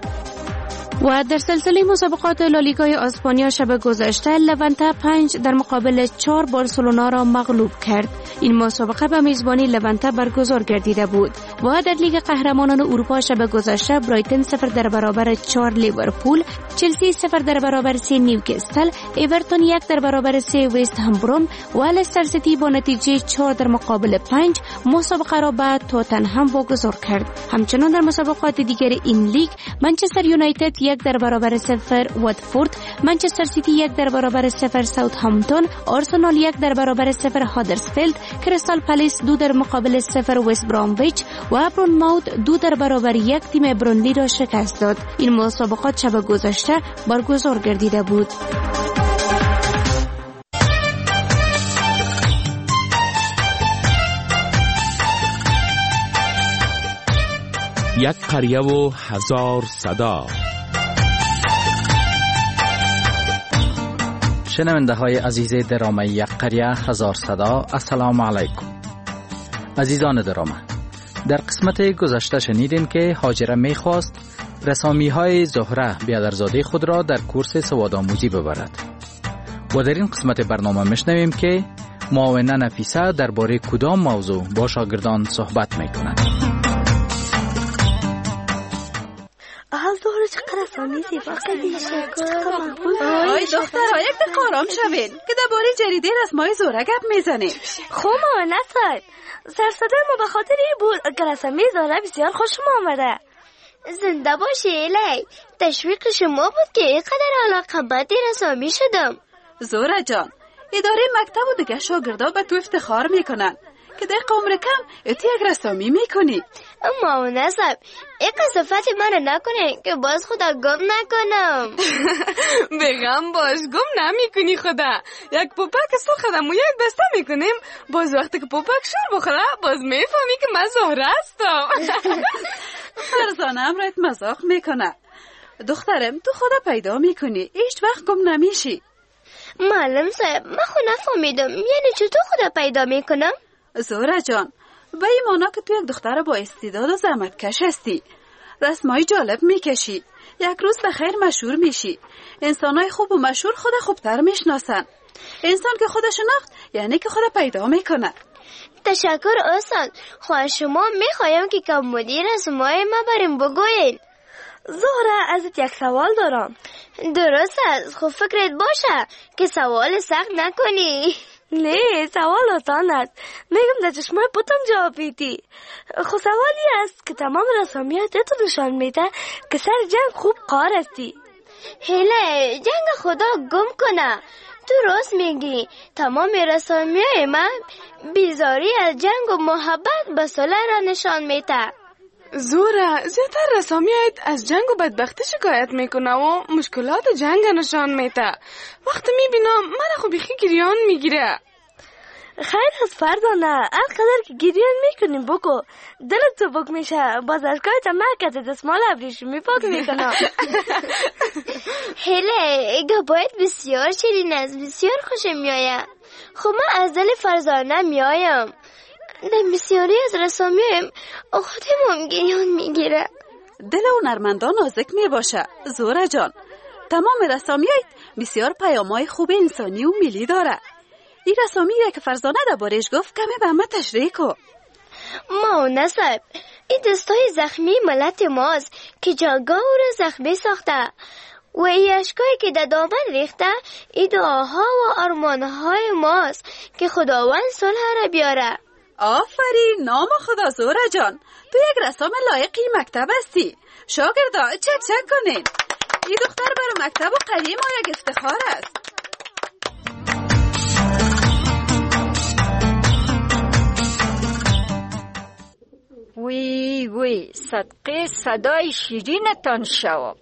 و در سلسله مسابقات لالیگای اسپانیا شب گذشته لونته 5 در مقابل 4 بارسلونا را مغلوب کرد. این مسابقه به میزبانی لونته برگزار گردیده بود و در لیگ قهرمانان اروپا شب گذشته برایتن 0 در برابر 4 لیورپول، چلسی 0 در برابر 3 نیوکاسل، اورتون 1 در برابر 3 وست هم بروم و لستر سیتی با نتیجه 4 در مقابل 5 مسابقه را به توتنهم واگذار کرد. همچنان در مسابقات دیگر این لیگ منچستر یونایتد 1 در برابر 0 واتفورد، منچستر سیتی 1 در برابر 0 ساوثهامپتون، آرسنال 1 در برابر 0 هادرسفیلد، کریستال پالیس 2 در مقابل 0 وست برامویچ و برونموث 2 در برابر 1 تیم برنلی را شکست داد. این مسابقات شب گذشته برگزار گردیده بود. یک قریه و هزار صدا. شنونده های عزیز درامه یک قریه هزار صدا، السلام علیکم. عزیزان درامه، در قسمت گذشته شنیدین که هاجره میخواست رسامی های زهره بیادرزاده خود را در کورس سوادآموزی ببرد و در این قسمت برنامه میشنویم که معاونه نفیسه درباره کدام موضوع با شاگردان صحبت میکند. زهره چقدر رسامی زیبا خیلی شکر. آی دخترها یک دقیقه آرام شوین که درباره جریده رسمای زهره گپ میزنیم. خب مامان نصر سرصدای ما به خاطر این بود که رسامی زهره بسیار خوشم آمده. زنده باشی الی، تشویق شما بود که اینقدر علاقه‌مند رسامی شدم. زهره جان، اداره مکتب و دیگه شاگردا به تو افتخار میکنن که در عمر کم ات یک رسامی میکنی. اما مناسب این قصفت منو نکنه که باز خدا گم نکنم. بگم باش گم نمیکنی خدا. یک پوپک سرخدم و یک بسته میکنیم، باز وقتی که پوپک شور بخوره باز میفهمی که من زهره هستم. فرزانه امرت مزاق میکنه. دخترم تو خدا پیدا میکنی، هیچ وقت گم نمیشی. معلم صاحب من خود نفهمیدم، یعنی چطور خدا پیدا میکنم؟ زهره جان، به این مانا که تو یک دختر با استعداد و زحمتکش هستی، رسمای جالب میکشی، یک روز به خیر مشهور میشی. انسانای خوب و مشهور خود خوبتر میشناسن. انسان که خود شناخت یعنی که خود پیدا میکنه. تشکر استاد. خواهر شما میخوایم که کم مدیر رسمای ما بریم بگوین. زهره ازت یک سوال دارم. درست است، خب فکرت باشه که سوال سخت نکنی. نه سوال آسان است، میگم در چشمای پوتم جواب میدی. خب سوالی است که تمام رسامیات تو نشان میده که سر جنگ خوب قار هستی. هله جنگ خدا گم کنه. تو راست میگی، تمام رسامیای من بیزاری از جنگ و محبت به صلح را نشان میده. زهره زیادتر رسامیات از جنگ و بدبختی شکایت میکنه و مشکلات جنگ نشان میده. وقتی میبینم من خو بیخی گریان میگیره. خیر از فرزانه، هرقدر که گریان میکنیم بگو، دلت تو بک میشه. باز از کارت مرکز دستمال ابریشمی پاک میکنم. هله گبایت بسیار شیرین است، بسیار خوشم میآید. خب من از دل فرزانه میایم. در بسیاری از رسامیم خودمون گریان میگیره. دل هنرمندان نازک میباشه. زهره جان، تمام رسامیات بسیار پیام‌های خوب انسانی و ملی داره. این رسامی که فرزانه دربارش گفت کمی به همه تشریح کن. ما نصب این دستای زخمی ملت ماست که جنگا او را زخمی ساخته و این اشکایی که در دامن ریخته این دعاها و آرمانهای ماست که خداوند صلح را بیاره. آفرین، نام خدا. زهره جان، تو یک رسام لایقی مکتب هستی. شاگردا چک کنین. این دختر برای مکتب و قریه ما یک افتخار است. وی صدقه صدای شیرینتان شوم.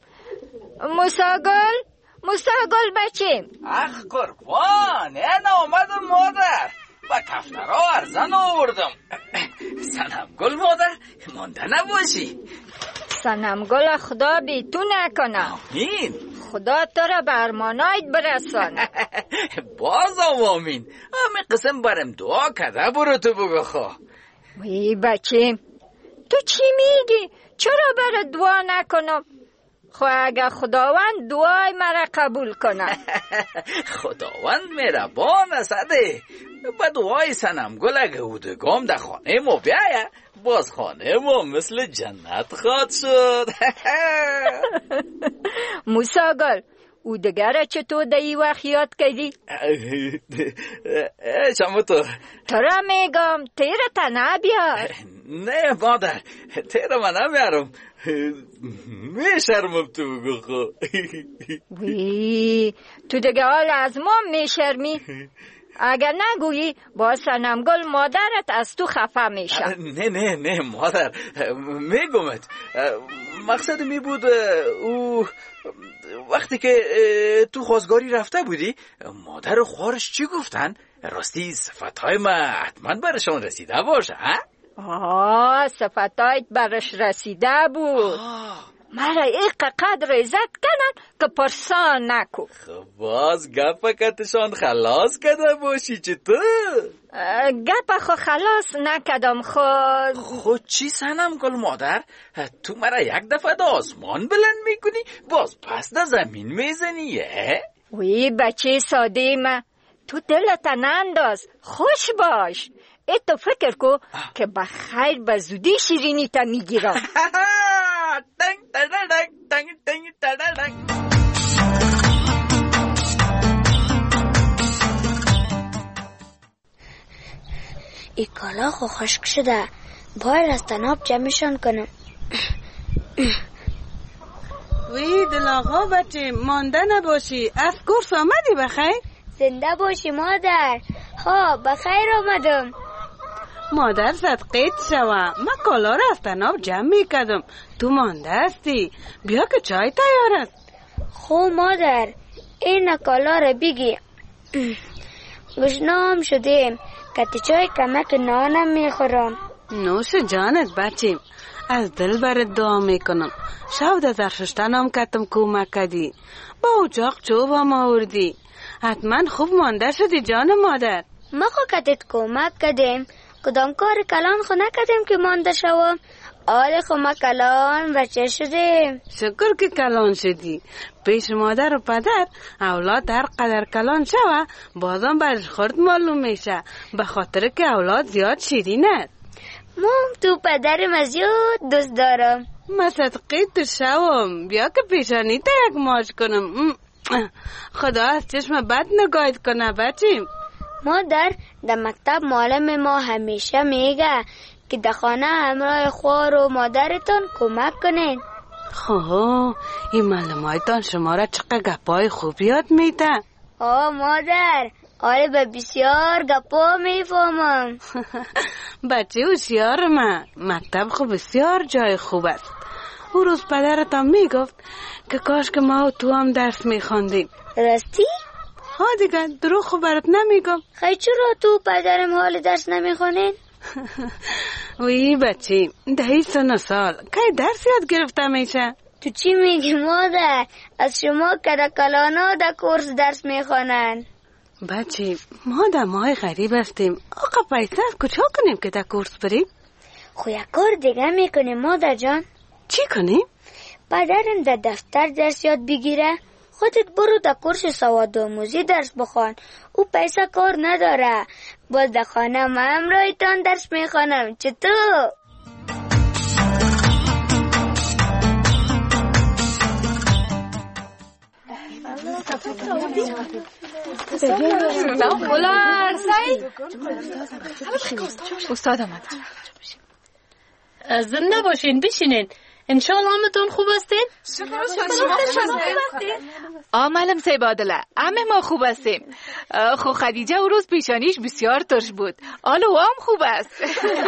موساگل بچه. اخ قربان، این آمدم مادر. با کفترها ارزن آوردم. سنمگل مادر مانده نباشی. سنمگل خدا بی تو نکنه. آمین. خدا تو را به ارمانایت برسانه. باز آمین. همه قسم برم دعا کده برو تو بگو خواه. وی بچه تو چی میگی؟ چرا برای دعا نکنم؟ خو اگه خداوند دعای مرا قبول کنه. خداوند مهربان است. با دعای سنمگل اگه اودگام در خانه ما بیایه باز خانه ما مثل جنت خواد شد. موساگل اودگره چطور در این وقت یاد کردی؟ چمو تو را میگم تیره تا نبیار. نه مادر، تیره من نمیارم. میشرمم تو بگو خو. وی تو دیگه حال از ما میشرمی؟ اگر نگویی با سنمگل مادرت از تو خفه میشه. نه مادر، میگمت. مقصد می بود او وقتی که تو خواستگاری رفته بودی مادر و خواهرش چی گفتن؟ راستی صفتهای من حتما برشان رسیده باشه. صفتایت برش رسیده بود. مرا ایقه قدر عزت کنن که پرسان نکو. خب باز گپ کتشان خلاص کده باشی چطور؟ گپ خو خلاص نکدم خود چی سنم گل مادر؟ تو مرا یک دفعه دا آسمان بلند میکنی باز پس دا زمین میزنی وی بچه ساده ما، تو دلت ننداز، خوش باش. ای تو فکر کو که بخیر به زودی شیرینی تا میگیرم. ای کالا خو خشک شده، باید از تناب جمعشان کنم. وی دل آقا بچه مانده نباشی، از کورس آمدی بخیر؟ زنده باشی مادر. ها بخیر آمدم. مادر صدقیت شوم، من کالا را از تناب جمع میکردم، تو مانده هستی، بیا که چای تیار است. خو مادر این کالا را بگی، گشنام شدیم که چای کمک نانم میخورم. نوش جانت بچیم، از دل برات دعا میکنم. شب در درششتنم کتم کمک کردی، با اجاق چوبم آوردی، حتما خوب مانده شدی جان مادر. ما خو کتت کمک کردیم، کدام کار کلان خو نکردیم که مانده شوم. آره خو ما کلان بچه شدیم. شکر که کلان شدی. پیش مادر و پدر اولاد هر قدر کلان شوه بازم برش خورد معلوم میشه، به خاطر که اولاد زیاد شیرین است. تو پدرم زیاد دوست دارم. ما صدقی تو شوم، بیا که پیشانی تا یک ماش کنم. خدا از چشم بد نگاهت کنه بچیم. مادر در مکتب معلم ما همیشه میگه که در خانه همراه خوار و مادرتان کمک کنین. خواه این معلمایتان شما را چقدر گپای خوب یاد میده. مادر آره به بسیار گپا میفهمم. بچه هوشیار من، مکتب خوب بسیار جای خوب است. او روز پدرتان میگفت که کاش که ما و تو هم درس میخواندیم. راستی؟ ها دیگه دروغ خوب برات نمیگم. خیلی چرا تو پدرم حال درس نمیخوانین؟ وی بچه 10 سال که درس یاد گرفته میشه. تو چی میگی مادر؟ از شما کلانا در کورس درس میخوانن. بچه ما در ماه غریب هستیم، آقا پیسه از کجا کنیم که در کورس بریم؟ خو یک کار دیگه میکنیم مادر جان. چی کنیم؟ پدرم در دفتر درس یاد بگیره، خودت برو در کورس سواد آموزی درس بخوان. او پیسه کار نداره، باز در خانه ما همراهتان درس میخوانم. چطور؟ بولار سعید استاد آمد. زنده باشین، بشینین. انشالله همتون خوب هستین؟ معلم صاحب عادله همه ما خوب هستیم. خو خدیجه او روز پیشانیش بسیار ترش بود، حالا او هم خوب است.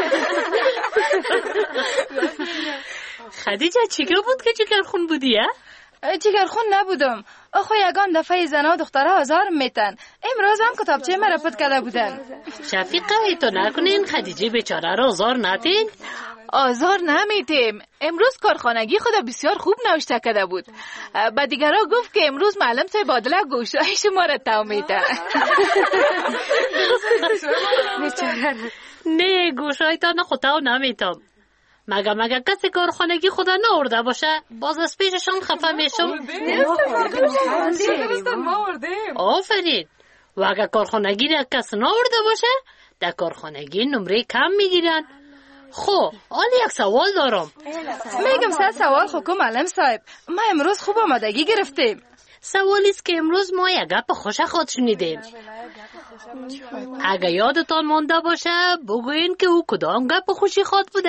خدیجه چیکار بود که جگرخون بودی؟ جگرخون نبودم، خو یگان دفعه زنا دختره آزار میتن. امروز هم کتابچه مرا پت کرده بودن. شفیقه ایتو نکنین خدیجه بیچاره را آزار نتین؟ آزار نمیتیم. امروز کارخانگی خدا بسیار خوب نوشته کرده بود. با دیگرها گفت که امروز معلم صاحب عادله گوشای شما را تو میتن. نه گوشای تا نخوتاو نمیتم. مگه کسی کارخانگی خدا نورده باشه باز از پیششان خفه میشم. آفرین. و اگه کارخانگی را کس نورده باشه در کارخانگی نمره کم میگیرن. خب حالا یک سوال دارم. میگم سوال خوکم معلم صاحب، ما امروز خوب آمادگی گرفتیم. سوالی است که امروز ما یک گپ خوش خود شنیدیم. اگه یادتان مانده باشه بگوین که او کدام گپ خوشی خود بوده؟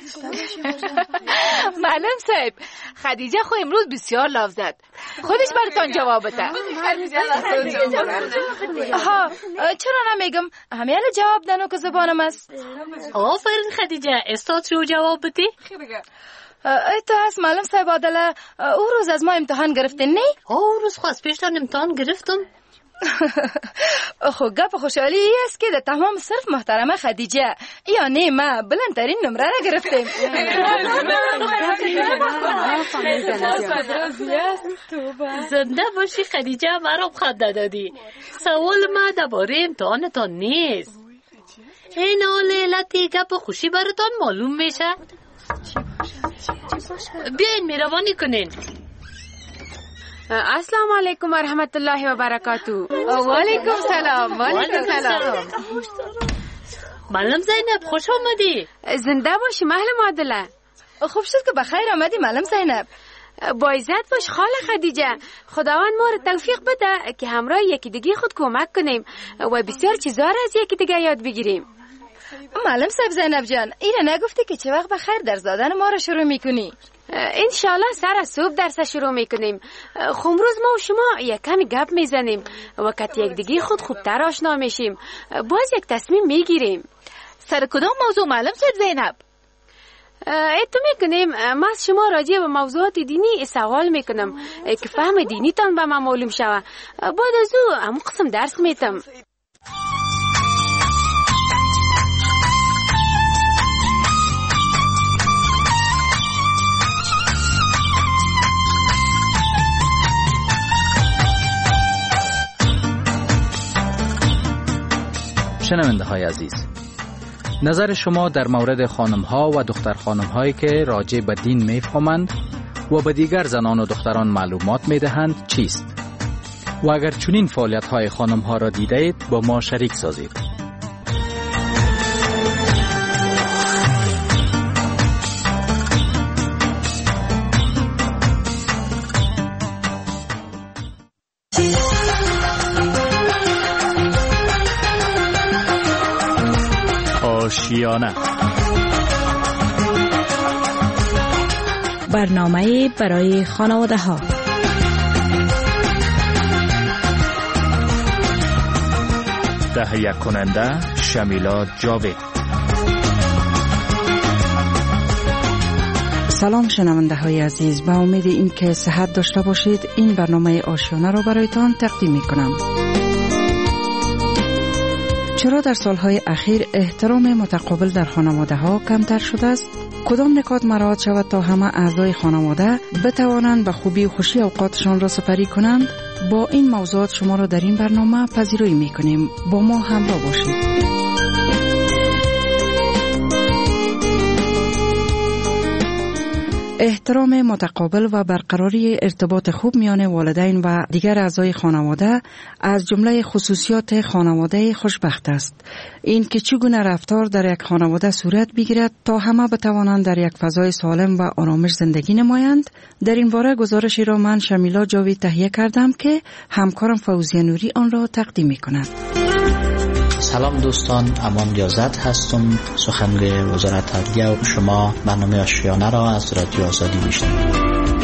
معلم صاحب خدیجه خو امروز بسیار لاف زد، خودش براتان جواب بده. چرا نمیگم همه جواب دنو که زبانم است. آفرین خدیجه، استاد شو جواب بدی؟ تو هست معلم صاحب عادله او روز از ما امتحان گرفتین نه؟ او روز خواست پیشتان امتحان گرفتم. خو گپ خوشحالی ای است که در تمام صرف محترمه خدیجه یعنی ما بلندترین نمره را گرفتیم. زنده باشی خدیجه، مرا خنده دادی. سوال ما درباره امتحانتان نیست. این حال علتی گپ خوشی براتان معلوم میشه. بیاین مهربانی کنین. السلام علیکم و رحمت الله و برکاته. و علیکم سلام. و علیکم سلام. معلم زینب خوش آمدی. زنده باشی محل معادله. خوب شد که بخیر آمدی معلم زینب. با عزت باش خاله خدیجه، خداوند ما رو توفیق بده که همراه یکی دیگه خود کمک کنیم و بسیار چیزا را از یکی دیگه یاد بگیریم. معلم صاحب زینب جان، اینا نگفتی که چه وقت بخیر درس دادن ما رو شروع میکنی؟ انشالله سر از صبح درس شروع میکنیم. خب امروز ما و شما یک کمی گپ میزنیم و وقت یک دیگه خود خوبتر آشنا میشیم، باز یک تصمیم میگیریم. سر کدام موضوع معلم صاحب زینب؟ اتو میکنیم ما از شما راجع به موضوعات دینی سوال میکنم که فهم دینی تان به ما معلوم شوه. بعد از او همون قسم درس میتم. شنونده های عزیز، نظر شما در مورد خانم ها و دختر خانم هایی که راجع به دین میفهمند و به دیگر زنان و دختران معلومات میدهند چیست؟ و اگر چنین فعالیت های خانم ها را دیده اید با ما شریک سازید. آشیانه، برنامه برای خانواده ها. تهیه کننده شمیلا جاوید. سلام شنونده های عزیز، با امید این که صحت داشته باشید این برنامه آشیانه را برایتان تقدیم می کنم. چرا در سالهای اخیر احترام متقابل در خانواده ها کمتر شده است؟ کدام نکات مراعات شود تا همه اعضای خانواده بتوانند به خوبی و خوشی اوقاتشان را سپری کنند؟ با این موضوعات شما را در این برنامه پذیرایی می کنیم. با ما همراه باشید. احترام متقابل و برقراری ارتباط خوب میان والدین و دیگر اعضای خانواده از جمله خصوصیات خانواده خوشبخت است. این که چگونه رفتار در یک خانواده صورت بگیرد تا همه بتوانند در یک فضای سالم و آرامش زندگی نمایند، در این باره گزارشی را من شمیلا جاوید تهیه کردم که همکارم فوزیه نوری آن را تقدیم می‌کند. سلام دوستان، امان ریاضت هستم، سخنگوی وزارت عدلیه و شما برنامه آشیانه را از رادیو آزادی میشنوید.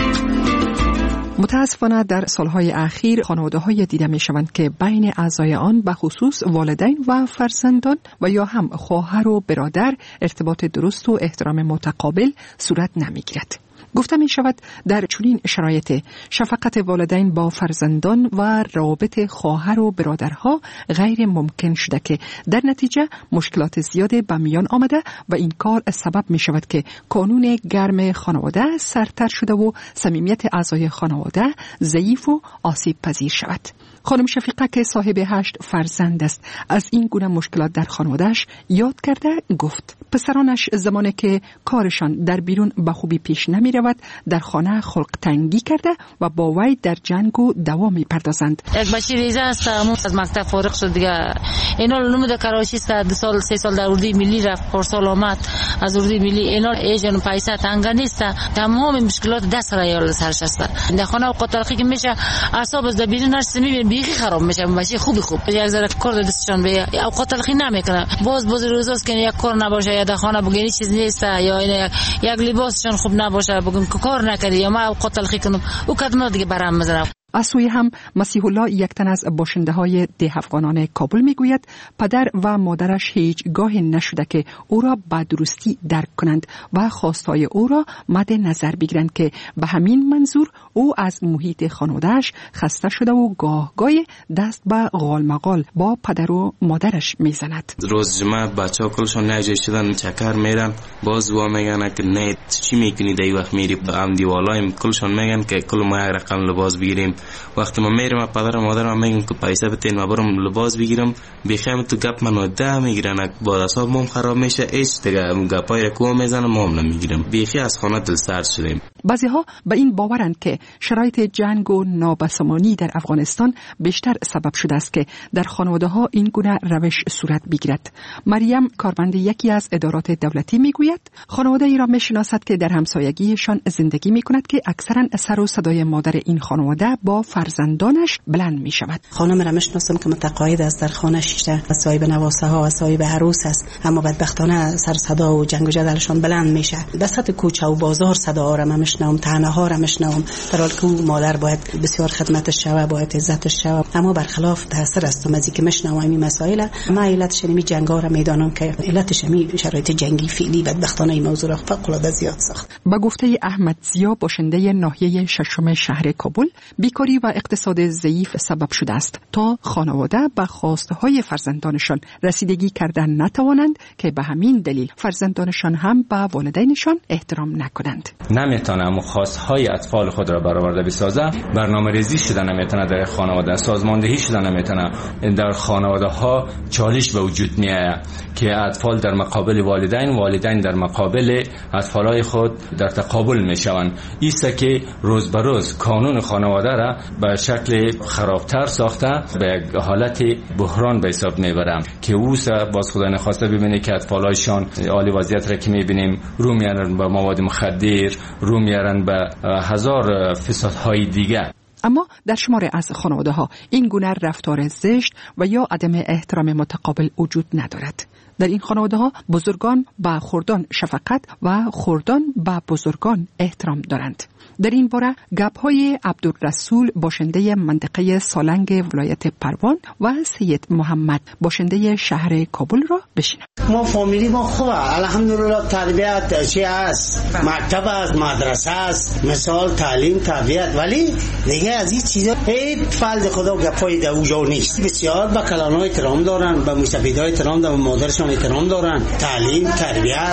متاسفانه در سالهای اخیر خانواده‌های دیده می‌شوند که بین اعضای آن به خصوص والدین و فرزندان و یا هم خواهر و برادر ارتباط درست و احترام متقابل صورت نمی‌گیرد. گفته می شود در چنین شرایط شفقت والدین با فرزندان و روابط خواهر و برادرها غیر ممکن شده که در نتیجه مشکلات زیاده به میان آمده و این کار سبب می شود که کانون گرم خانواده سرتر شده و صمیمیت اعضای خانواده ضعیف و آسیب پذیر شود. خانم شفیقه که صاحب 8 فرزند است از این گونه مشکلات در خانوادهش یاد کرده گفت پسرانش زمانی که کارشان در بیرون به خوبی پیش نمی رود در خانه خلق تنگی کرده و با وی در جنگ و دعوا می پردازند. یک بچه ریزه است از مکتب فارغ شد دیگه اینا لوم در کراچی است 2 سال 3 سال در اردوی ملی رفت پارسال آمد از اردوی ملی اینا ایجن پیسه تنگ نیست تمام مشکلات دست را سرش است در خانه اوقات تلخی که میشه اعصاب از بیرون نرس میبینی بیخی خراب میشه بچه خوب یک ذره کار دستشان به اوقات تلخی نمیکنه باز روزاست که یک کار نباشه یا در خانه بگینی چیز نیست یا یک لباسشان خوب نباشه بگم که کار نکردی یا ما اوقات تلخی کنم او کدوم دیگه برام میذارم. از سوی هم مسیح الله، یک تن از باشنده های ده افغانان کابل میگوید پدر و مادرش هیچگاه نشده که او را به درستی درک کنند و خواستهای او را مد نظر بگیرند که به همین منظور او از محیط خانوادهش خسته شده و گاهی دست به غالمغال با پدر و مادرش میزند. روز جمعه بچه ها کلشون نجای شدن چکر میرن، باز وا میگن که نه چی میکنی دی وقت میری هم دیوالایم، کلشون میگن که کل ما یک رقم لباس بگیریم. وقتی من میرم پدر و مادرم میگن که پیسه بتین و برم لباس بگیرم، بیخیم تو گپ منو ده میگیرن، بعد از مام خراب میشه، هیچ دیگه گپای رکو میزنم مام نمیگیرم، بیخی از خانه دل سرد شدیم. بعضی ها به این باورند که شرایط جنگ و نابسامانی در افغانستان بیشتر سبب شده است که در خانواده ها این گونه روش صورت بگیرد. مریم، کارمند یکی از ادارات دولتی، میگوید خانواده ای را میشناسد که در همسایگیشان زندگی میکند که اکثرا سر و صدای مادر این خانواده با فرزندانش بلند میشود. خانم را میشناسم که متقاعد است در خانه شیشه و صاحب نواسه ها و صاحب عروس است، اما بدبختانه سر صدا و جنگ و جدلشان بلند میشه. در سطح کوچه و بازار صدا را میشنوم، طعنه ها را میشنوم، در حالی که او مادر باید بسیار خدمتش شوه، باید عزتش شوه، اما برخلاف تاثیر است از اینکه میشنوم این مسائل. ما علتش می جنگا را میدانم که علتش می شرایط جنگی فعلی بدبختانه این موضوع را فوق العاده زیاد ساخت. با گفته احمد زیا، باشنده ناحیه ششم شهر کابل، بیکاری و اقتصاد ضعیف سبب شده است تا خانواده به خواستهای فرزندانشان رسیدگی کردن نتوانند که به همین دلیل فرزندانشان هم به والدینشان احترام نکنند. نمیتونه خواستهای اطفال خود را برآورده بسازه، برنامه‌ریزی شده نمیتونه در خانواده، سازماندهی شده نمیتونه در خانواده ها، چالش به وجود میاد که اطفال در مقابل والدین در مقابل اطفالای خود در تقابل میشوند. ایسته که روز به روز قانون خانواده را به شکل خرابتر ساخته، به حالت بحران به حساب میبرم که باز خدا نخواسته ببینه که اطفالایشان عالی وضعیت را که میبینیم رو میارن به مواد مخدر، رو میارن به هزار فسادهای دیگه. اما در شمار از خانواده ها این گونه رفتار زشت و یا عدم احترام متقابل وجود ندارد. در این خانواده ها بزرگان به خردان شفقت و خردان به بزرگان احترام دارند. در این باره گپ‌های عبدالرسول، باشنده منطقه سالنگ ولایت پروان، و سید محمد، باشنده شهر کابل را بشنوید. ما فامیلی ما خوبه، الحمدلله. تربیت چی است، مکتب است، مدرسه است، مثال تعلیم، تربیت، ولی دیگه از این چیزا هیچ فرد خدا گپای در اونجا نیست. بسیار به کلان‌ها احترام دارن، به مستفیدها احترام دارن، به مادرشان احترام دارن، تعلیم، تربیت.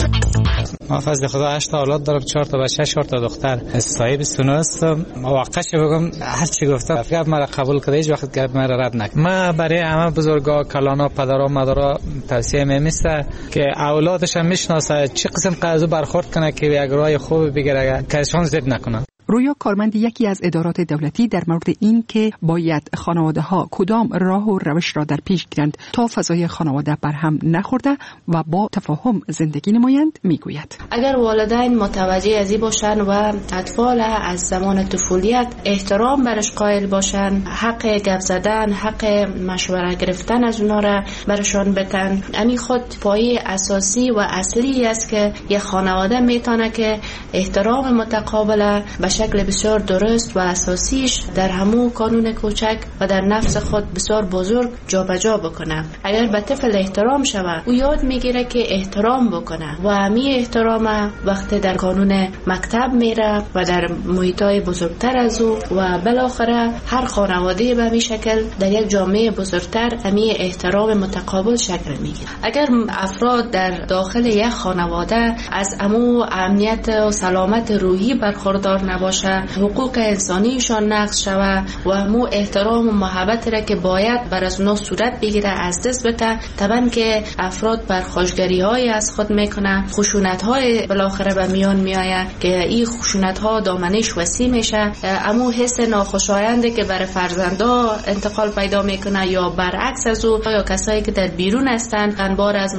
ما فضل خدا 8 تا اولاد دارم، 4 تا بچه، 4 تا دختر. صاحب سونه هستم. واقعش بگم هر چی گفتم گپ مرا قبول کرده، هیچ وقت گپ مرا رد نکنه. ما برای همه بزرگا، کلانا، پدرها، مادرها توصیه می‌کنم که اولادش هم میشناسه چه قسم قضا برخورد کنه که یک راه خوب بگیره، کارشون زد نکنه. رویا، کارمند یکی از ادارات دولتی، در مورد این که باید خانواده ها کدام راه و روش را در پیش گیرند تا فضای خانواده برهم نخورده و با تفاهم زندگی نمایند میگوید. اگر والدین متوجه از این باشن و اطفال از زمان طفولیت احترام برش قائل باشن، حق گپ زدن، حق مشوره گرفتن از اونا را برشان بتن، امی خود پایه اساسی و اصلی است که یک خانواده میتونه که احترام متقابل به شکل بسیار درست و اساسیش در همو قانون کوچک و در نفس خود بسیار بزرگ جابجا بکنه. اگر به طفل احترام شود، او یاد میگیره که احترام بکنه و همین احترام وقتی در قانون مکتب میره و در محیطای بزرگتر از او و بالاخره هر خانواده به همین شکل در یک جامعه بزرگتر همین احترام متقابل شکل میگیره. اگر افراد در داخل یک خانواده از همو امنیت و سلامت روحی برخوردار نباشه، حقوق انسانیشان نقض شوه و همو احترام و محبت را که باید بر از اونا صورت بگیره از دست بده، طبعا که افراد بر خوشگری های از خود میکنه، خشونت های بالاخره به میان میآید که این خشونت ها دامنش وسیع میشه، همو حس ناخوشایندی که برای فرزندا انتقال پیدا میکنه یا برعکس از او، یا کسایی که در بیرون هستند انبار از مشکلات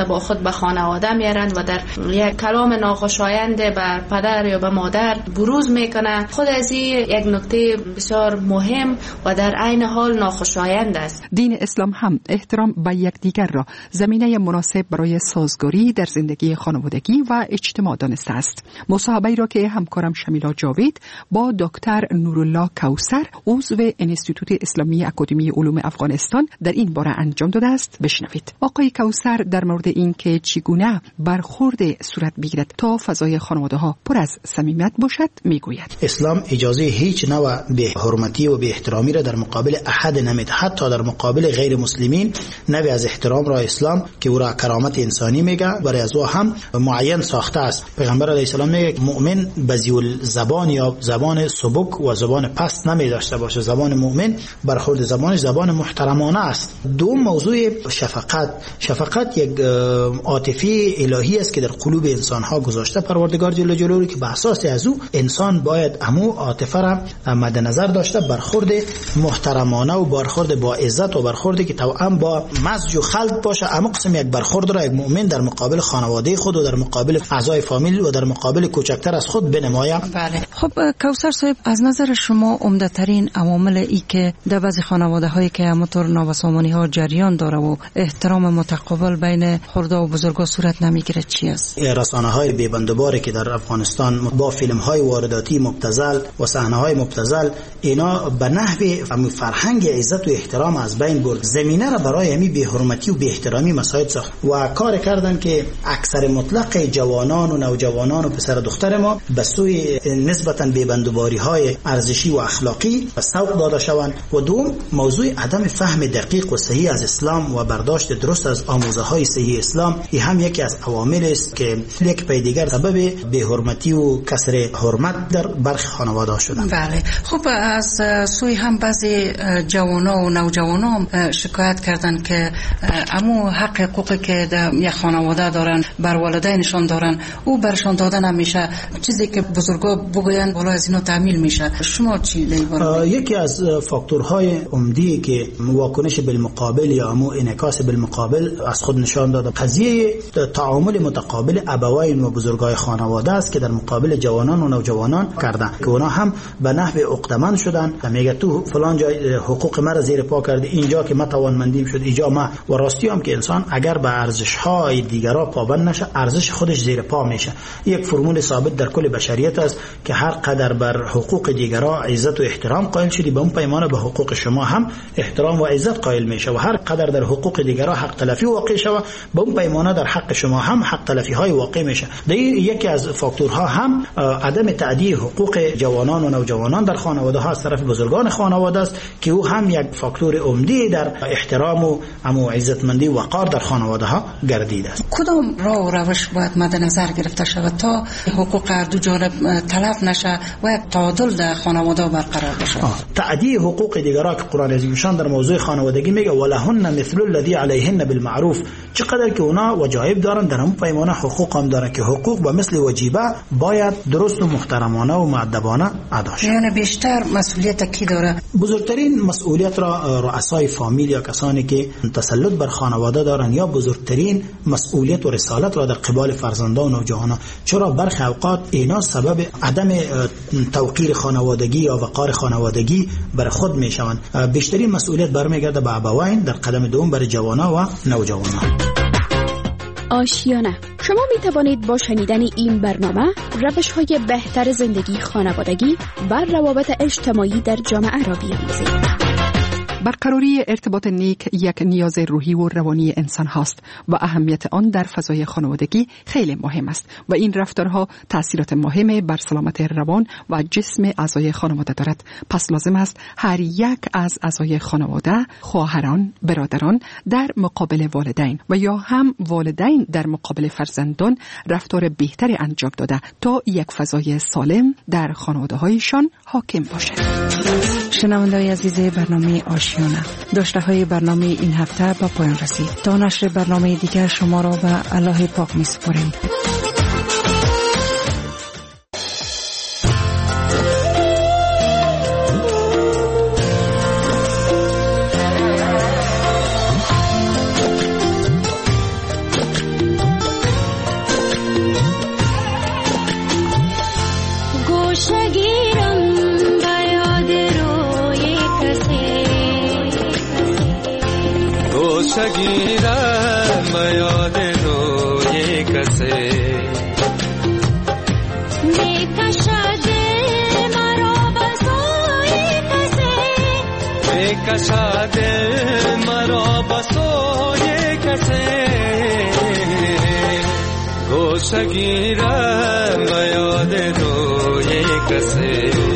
با خود به خانواده میارند و در یک کلام ناخوشایند بر پدر یا به مادر بروز میکنه. خود از این یک نکته بسیار مهم و در عین حال ناخوشایند است. دین اسلام هم احترام به یکدیگر را زمینه مناسب برای سازگاری در زندگی خانوادگی و اجتماع دانسته است. مصاحبه‌ای را که همکارم شمیلا جاوید با دکتر نورالله کوثر عضو انستیتوت اسلامی اکادمی علوم افغانستان در این باره انجام داده است بشنوید. آقای کوثر در مورد این که چگونه برخورد صورت بگیرد تا فضای خانواده‌ها پر از صمیمیت باشد میگوید. اسلام اجازه هیچ نوع به حرمتی و به احترامی را در مقابل احد نمیده، حتی در مقابل غیر مسلمین. نوع از احترام را اسلام که او را کرامت انسانی میگه برای از او هم معین ساخته است. پیغمبر علیه السلام میگه مؤمن بذیول زبان یا زبان سبک و زبان پست نمی داشته باشه. زبان مؤمن برخورد زبانش زبان محترمانه است. دوم موضوع شفقت یک عاطفه الهی است که در قلوب انسان ها گذاشته پروردگار جل جلاله که به اساس از او انسان باید همو عاطفه را مد نظر داشته، برخورد محترمانه و برخورد با عزت و برخوردی که توأم با مزج و خلط باشه. اما قسم یک برخورد را یک مؤمن در مقابل خانواده خود و در مقابل اعضای فامیل و در مقابل کوچکتر از خود بنماید. بله. خب کوثر صاحب، از نظر شما عمده ترین عوامل ای که در بعضی خانواده هایی که همونطور نابسامانی ها جریان داره و احترام متقابل بین خردا و بزرگا صورت نمیگیره چی است؟ رسانه های بی‌بندوباری که در افغانستان با فیلم های وارداتی مبتذل و صحنه های مبتذل، اینا به نحو فرهنگ عزت و احترام از بین برد. زمینه را برای همین بی‌حرمتی و بی‌احترامی مساعد ساخت و کار کردن که اکثر مطلق جوانان و نوجوانان و پسر دختر ما به سوی نسبتاً بی‌بندوباری های ارزشی و اخلاقی سوق داده شوند. و دوم موضوع عدم فهم دقیق و صحیح از اسلام و برداشت درست از آموزه های صحیح اسلام، این هم یکی از عوامل است که یک پای دیگر سبب بی‌حرمتی و کسر حرمت در برخی خانواده شده. بله. خب از سوی هم بعضی جوانا و نوجوانان شکایت کردن که امو حق حقوقی که در یک خانواده دارن بر والدینشان دارن او برشان داده نمیشه، چیزی که بزرگا بگوین بالا از اینو تعمیل میشه. شما چی دیگر؟ یکی از فاکتورهای عمده که واکنش بالمقابل یا امو انعکاس بالمقابل از خود نشان داده قضیه تعامل متقابل ابوین و بزرگای خانواده است که در مقابل جوانان و نوجوانان کردن که اونا هم به نحو عقدمند شدن. میگه تو فلان جای حقوق ما را زیر پا کردی، اینجا که ما توانمندیم شد اینجا ما. و راستی هم که انسان اگر به ارزش های دیگرا پابند نشه ارزش خودش زیر پا میشه. یک فرمول ثابت در کل بشریت است که هر قدر بر حقوق دیگرا عزت و احترام قائل شدی به اون پیمانه به حقوق شما هم احترام و عزت قائل میشه و هر قدر در حقوق دیگرا حق تلفی واقع شوه به اون پیمانه در حق شما هم حق تلفی های واقع میشه. یکی از فاکتورها هم عدم تأدیه حقوق جوانان و نوجوانان در خانواده ها از طرف بزرگان خانواده است که او هم یک فاکتور عمده در احترام و عزتمندی و وقار در خانواده ها گردیده است. کدام راه و روش باید مد نظر گرفته شود تا حقوق هر دو جانب تلف نشه و یک تعادل در خانواده برقرار بشه؟ تأدیه حقوق دیگران که قرآن عزیزشان در موضوع خانوادگی میگه ولهن مثل الذی علیهن بالمعروف، چقدر که اونا وجایب دارن در اون پیمانه حقوق هم دارن که حقوق به مثل وجیبه باید درست و محترمانه و مؤدبانه ادا شه. یعنی بیشتر مسئولیت کی داره؟ بزرگترین مسئولیت را رؤسای فامیل یا کسانی که تسلط بر خانواده دارن یا بزرگترین مسئولیت و رسالت را در قبال فرزندان و نوجوانان، چرا برخی اوقات اینا سبب عدم توقیر خانوادگی یا وقار خانوادگی بر خود میشوند. بیشترین مسئولیت برمیگرده به ابوین، در قدم دوم بر جوانان و نوجوانان. آشیانه. شما می توانید با شنیدن این برنامه روش‌های بهتر زندگی خانوادگی و روابط اجتماعی در جامعه را بیاموزید. برقراری ارتباط نیک یک نیاز روحی و روانی انسان هاست و اهمیت آن در فضای خانوادگی خیلی مهم است و این رفتارها تأثیرات مهمی بر سلامت روان و جسم اعضای خانواده دارد. پس لازم است هر یک از اعضای خانواده، خواهران، برادران در مقابل والدین و یا هم والدین در مقابل فرزندان رفتار بهتری انجام داده تا یک فضای سالم در خانواده هایشان حاکم باشد. شنونده‌های عزیز برنامه آشیانه، داشته های برنامه این هفته با پایان رسید. تا نشر برنامه دیگر شما را به الله پاک می سپاریم. گوشگیرم به یاد روی کسی میکشد مرا به سوی کسی میکشد مرا به سوی کسی گوشگیرم به یاد روی کسی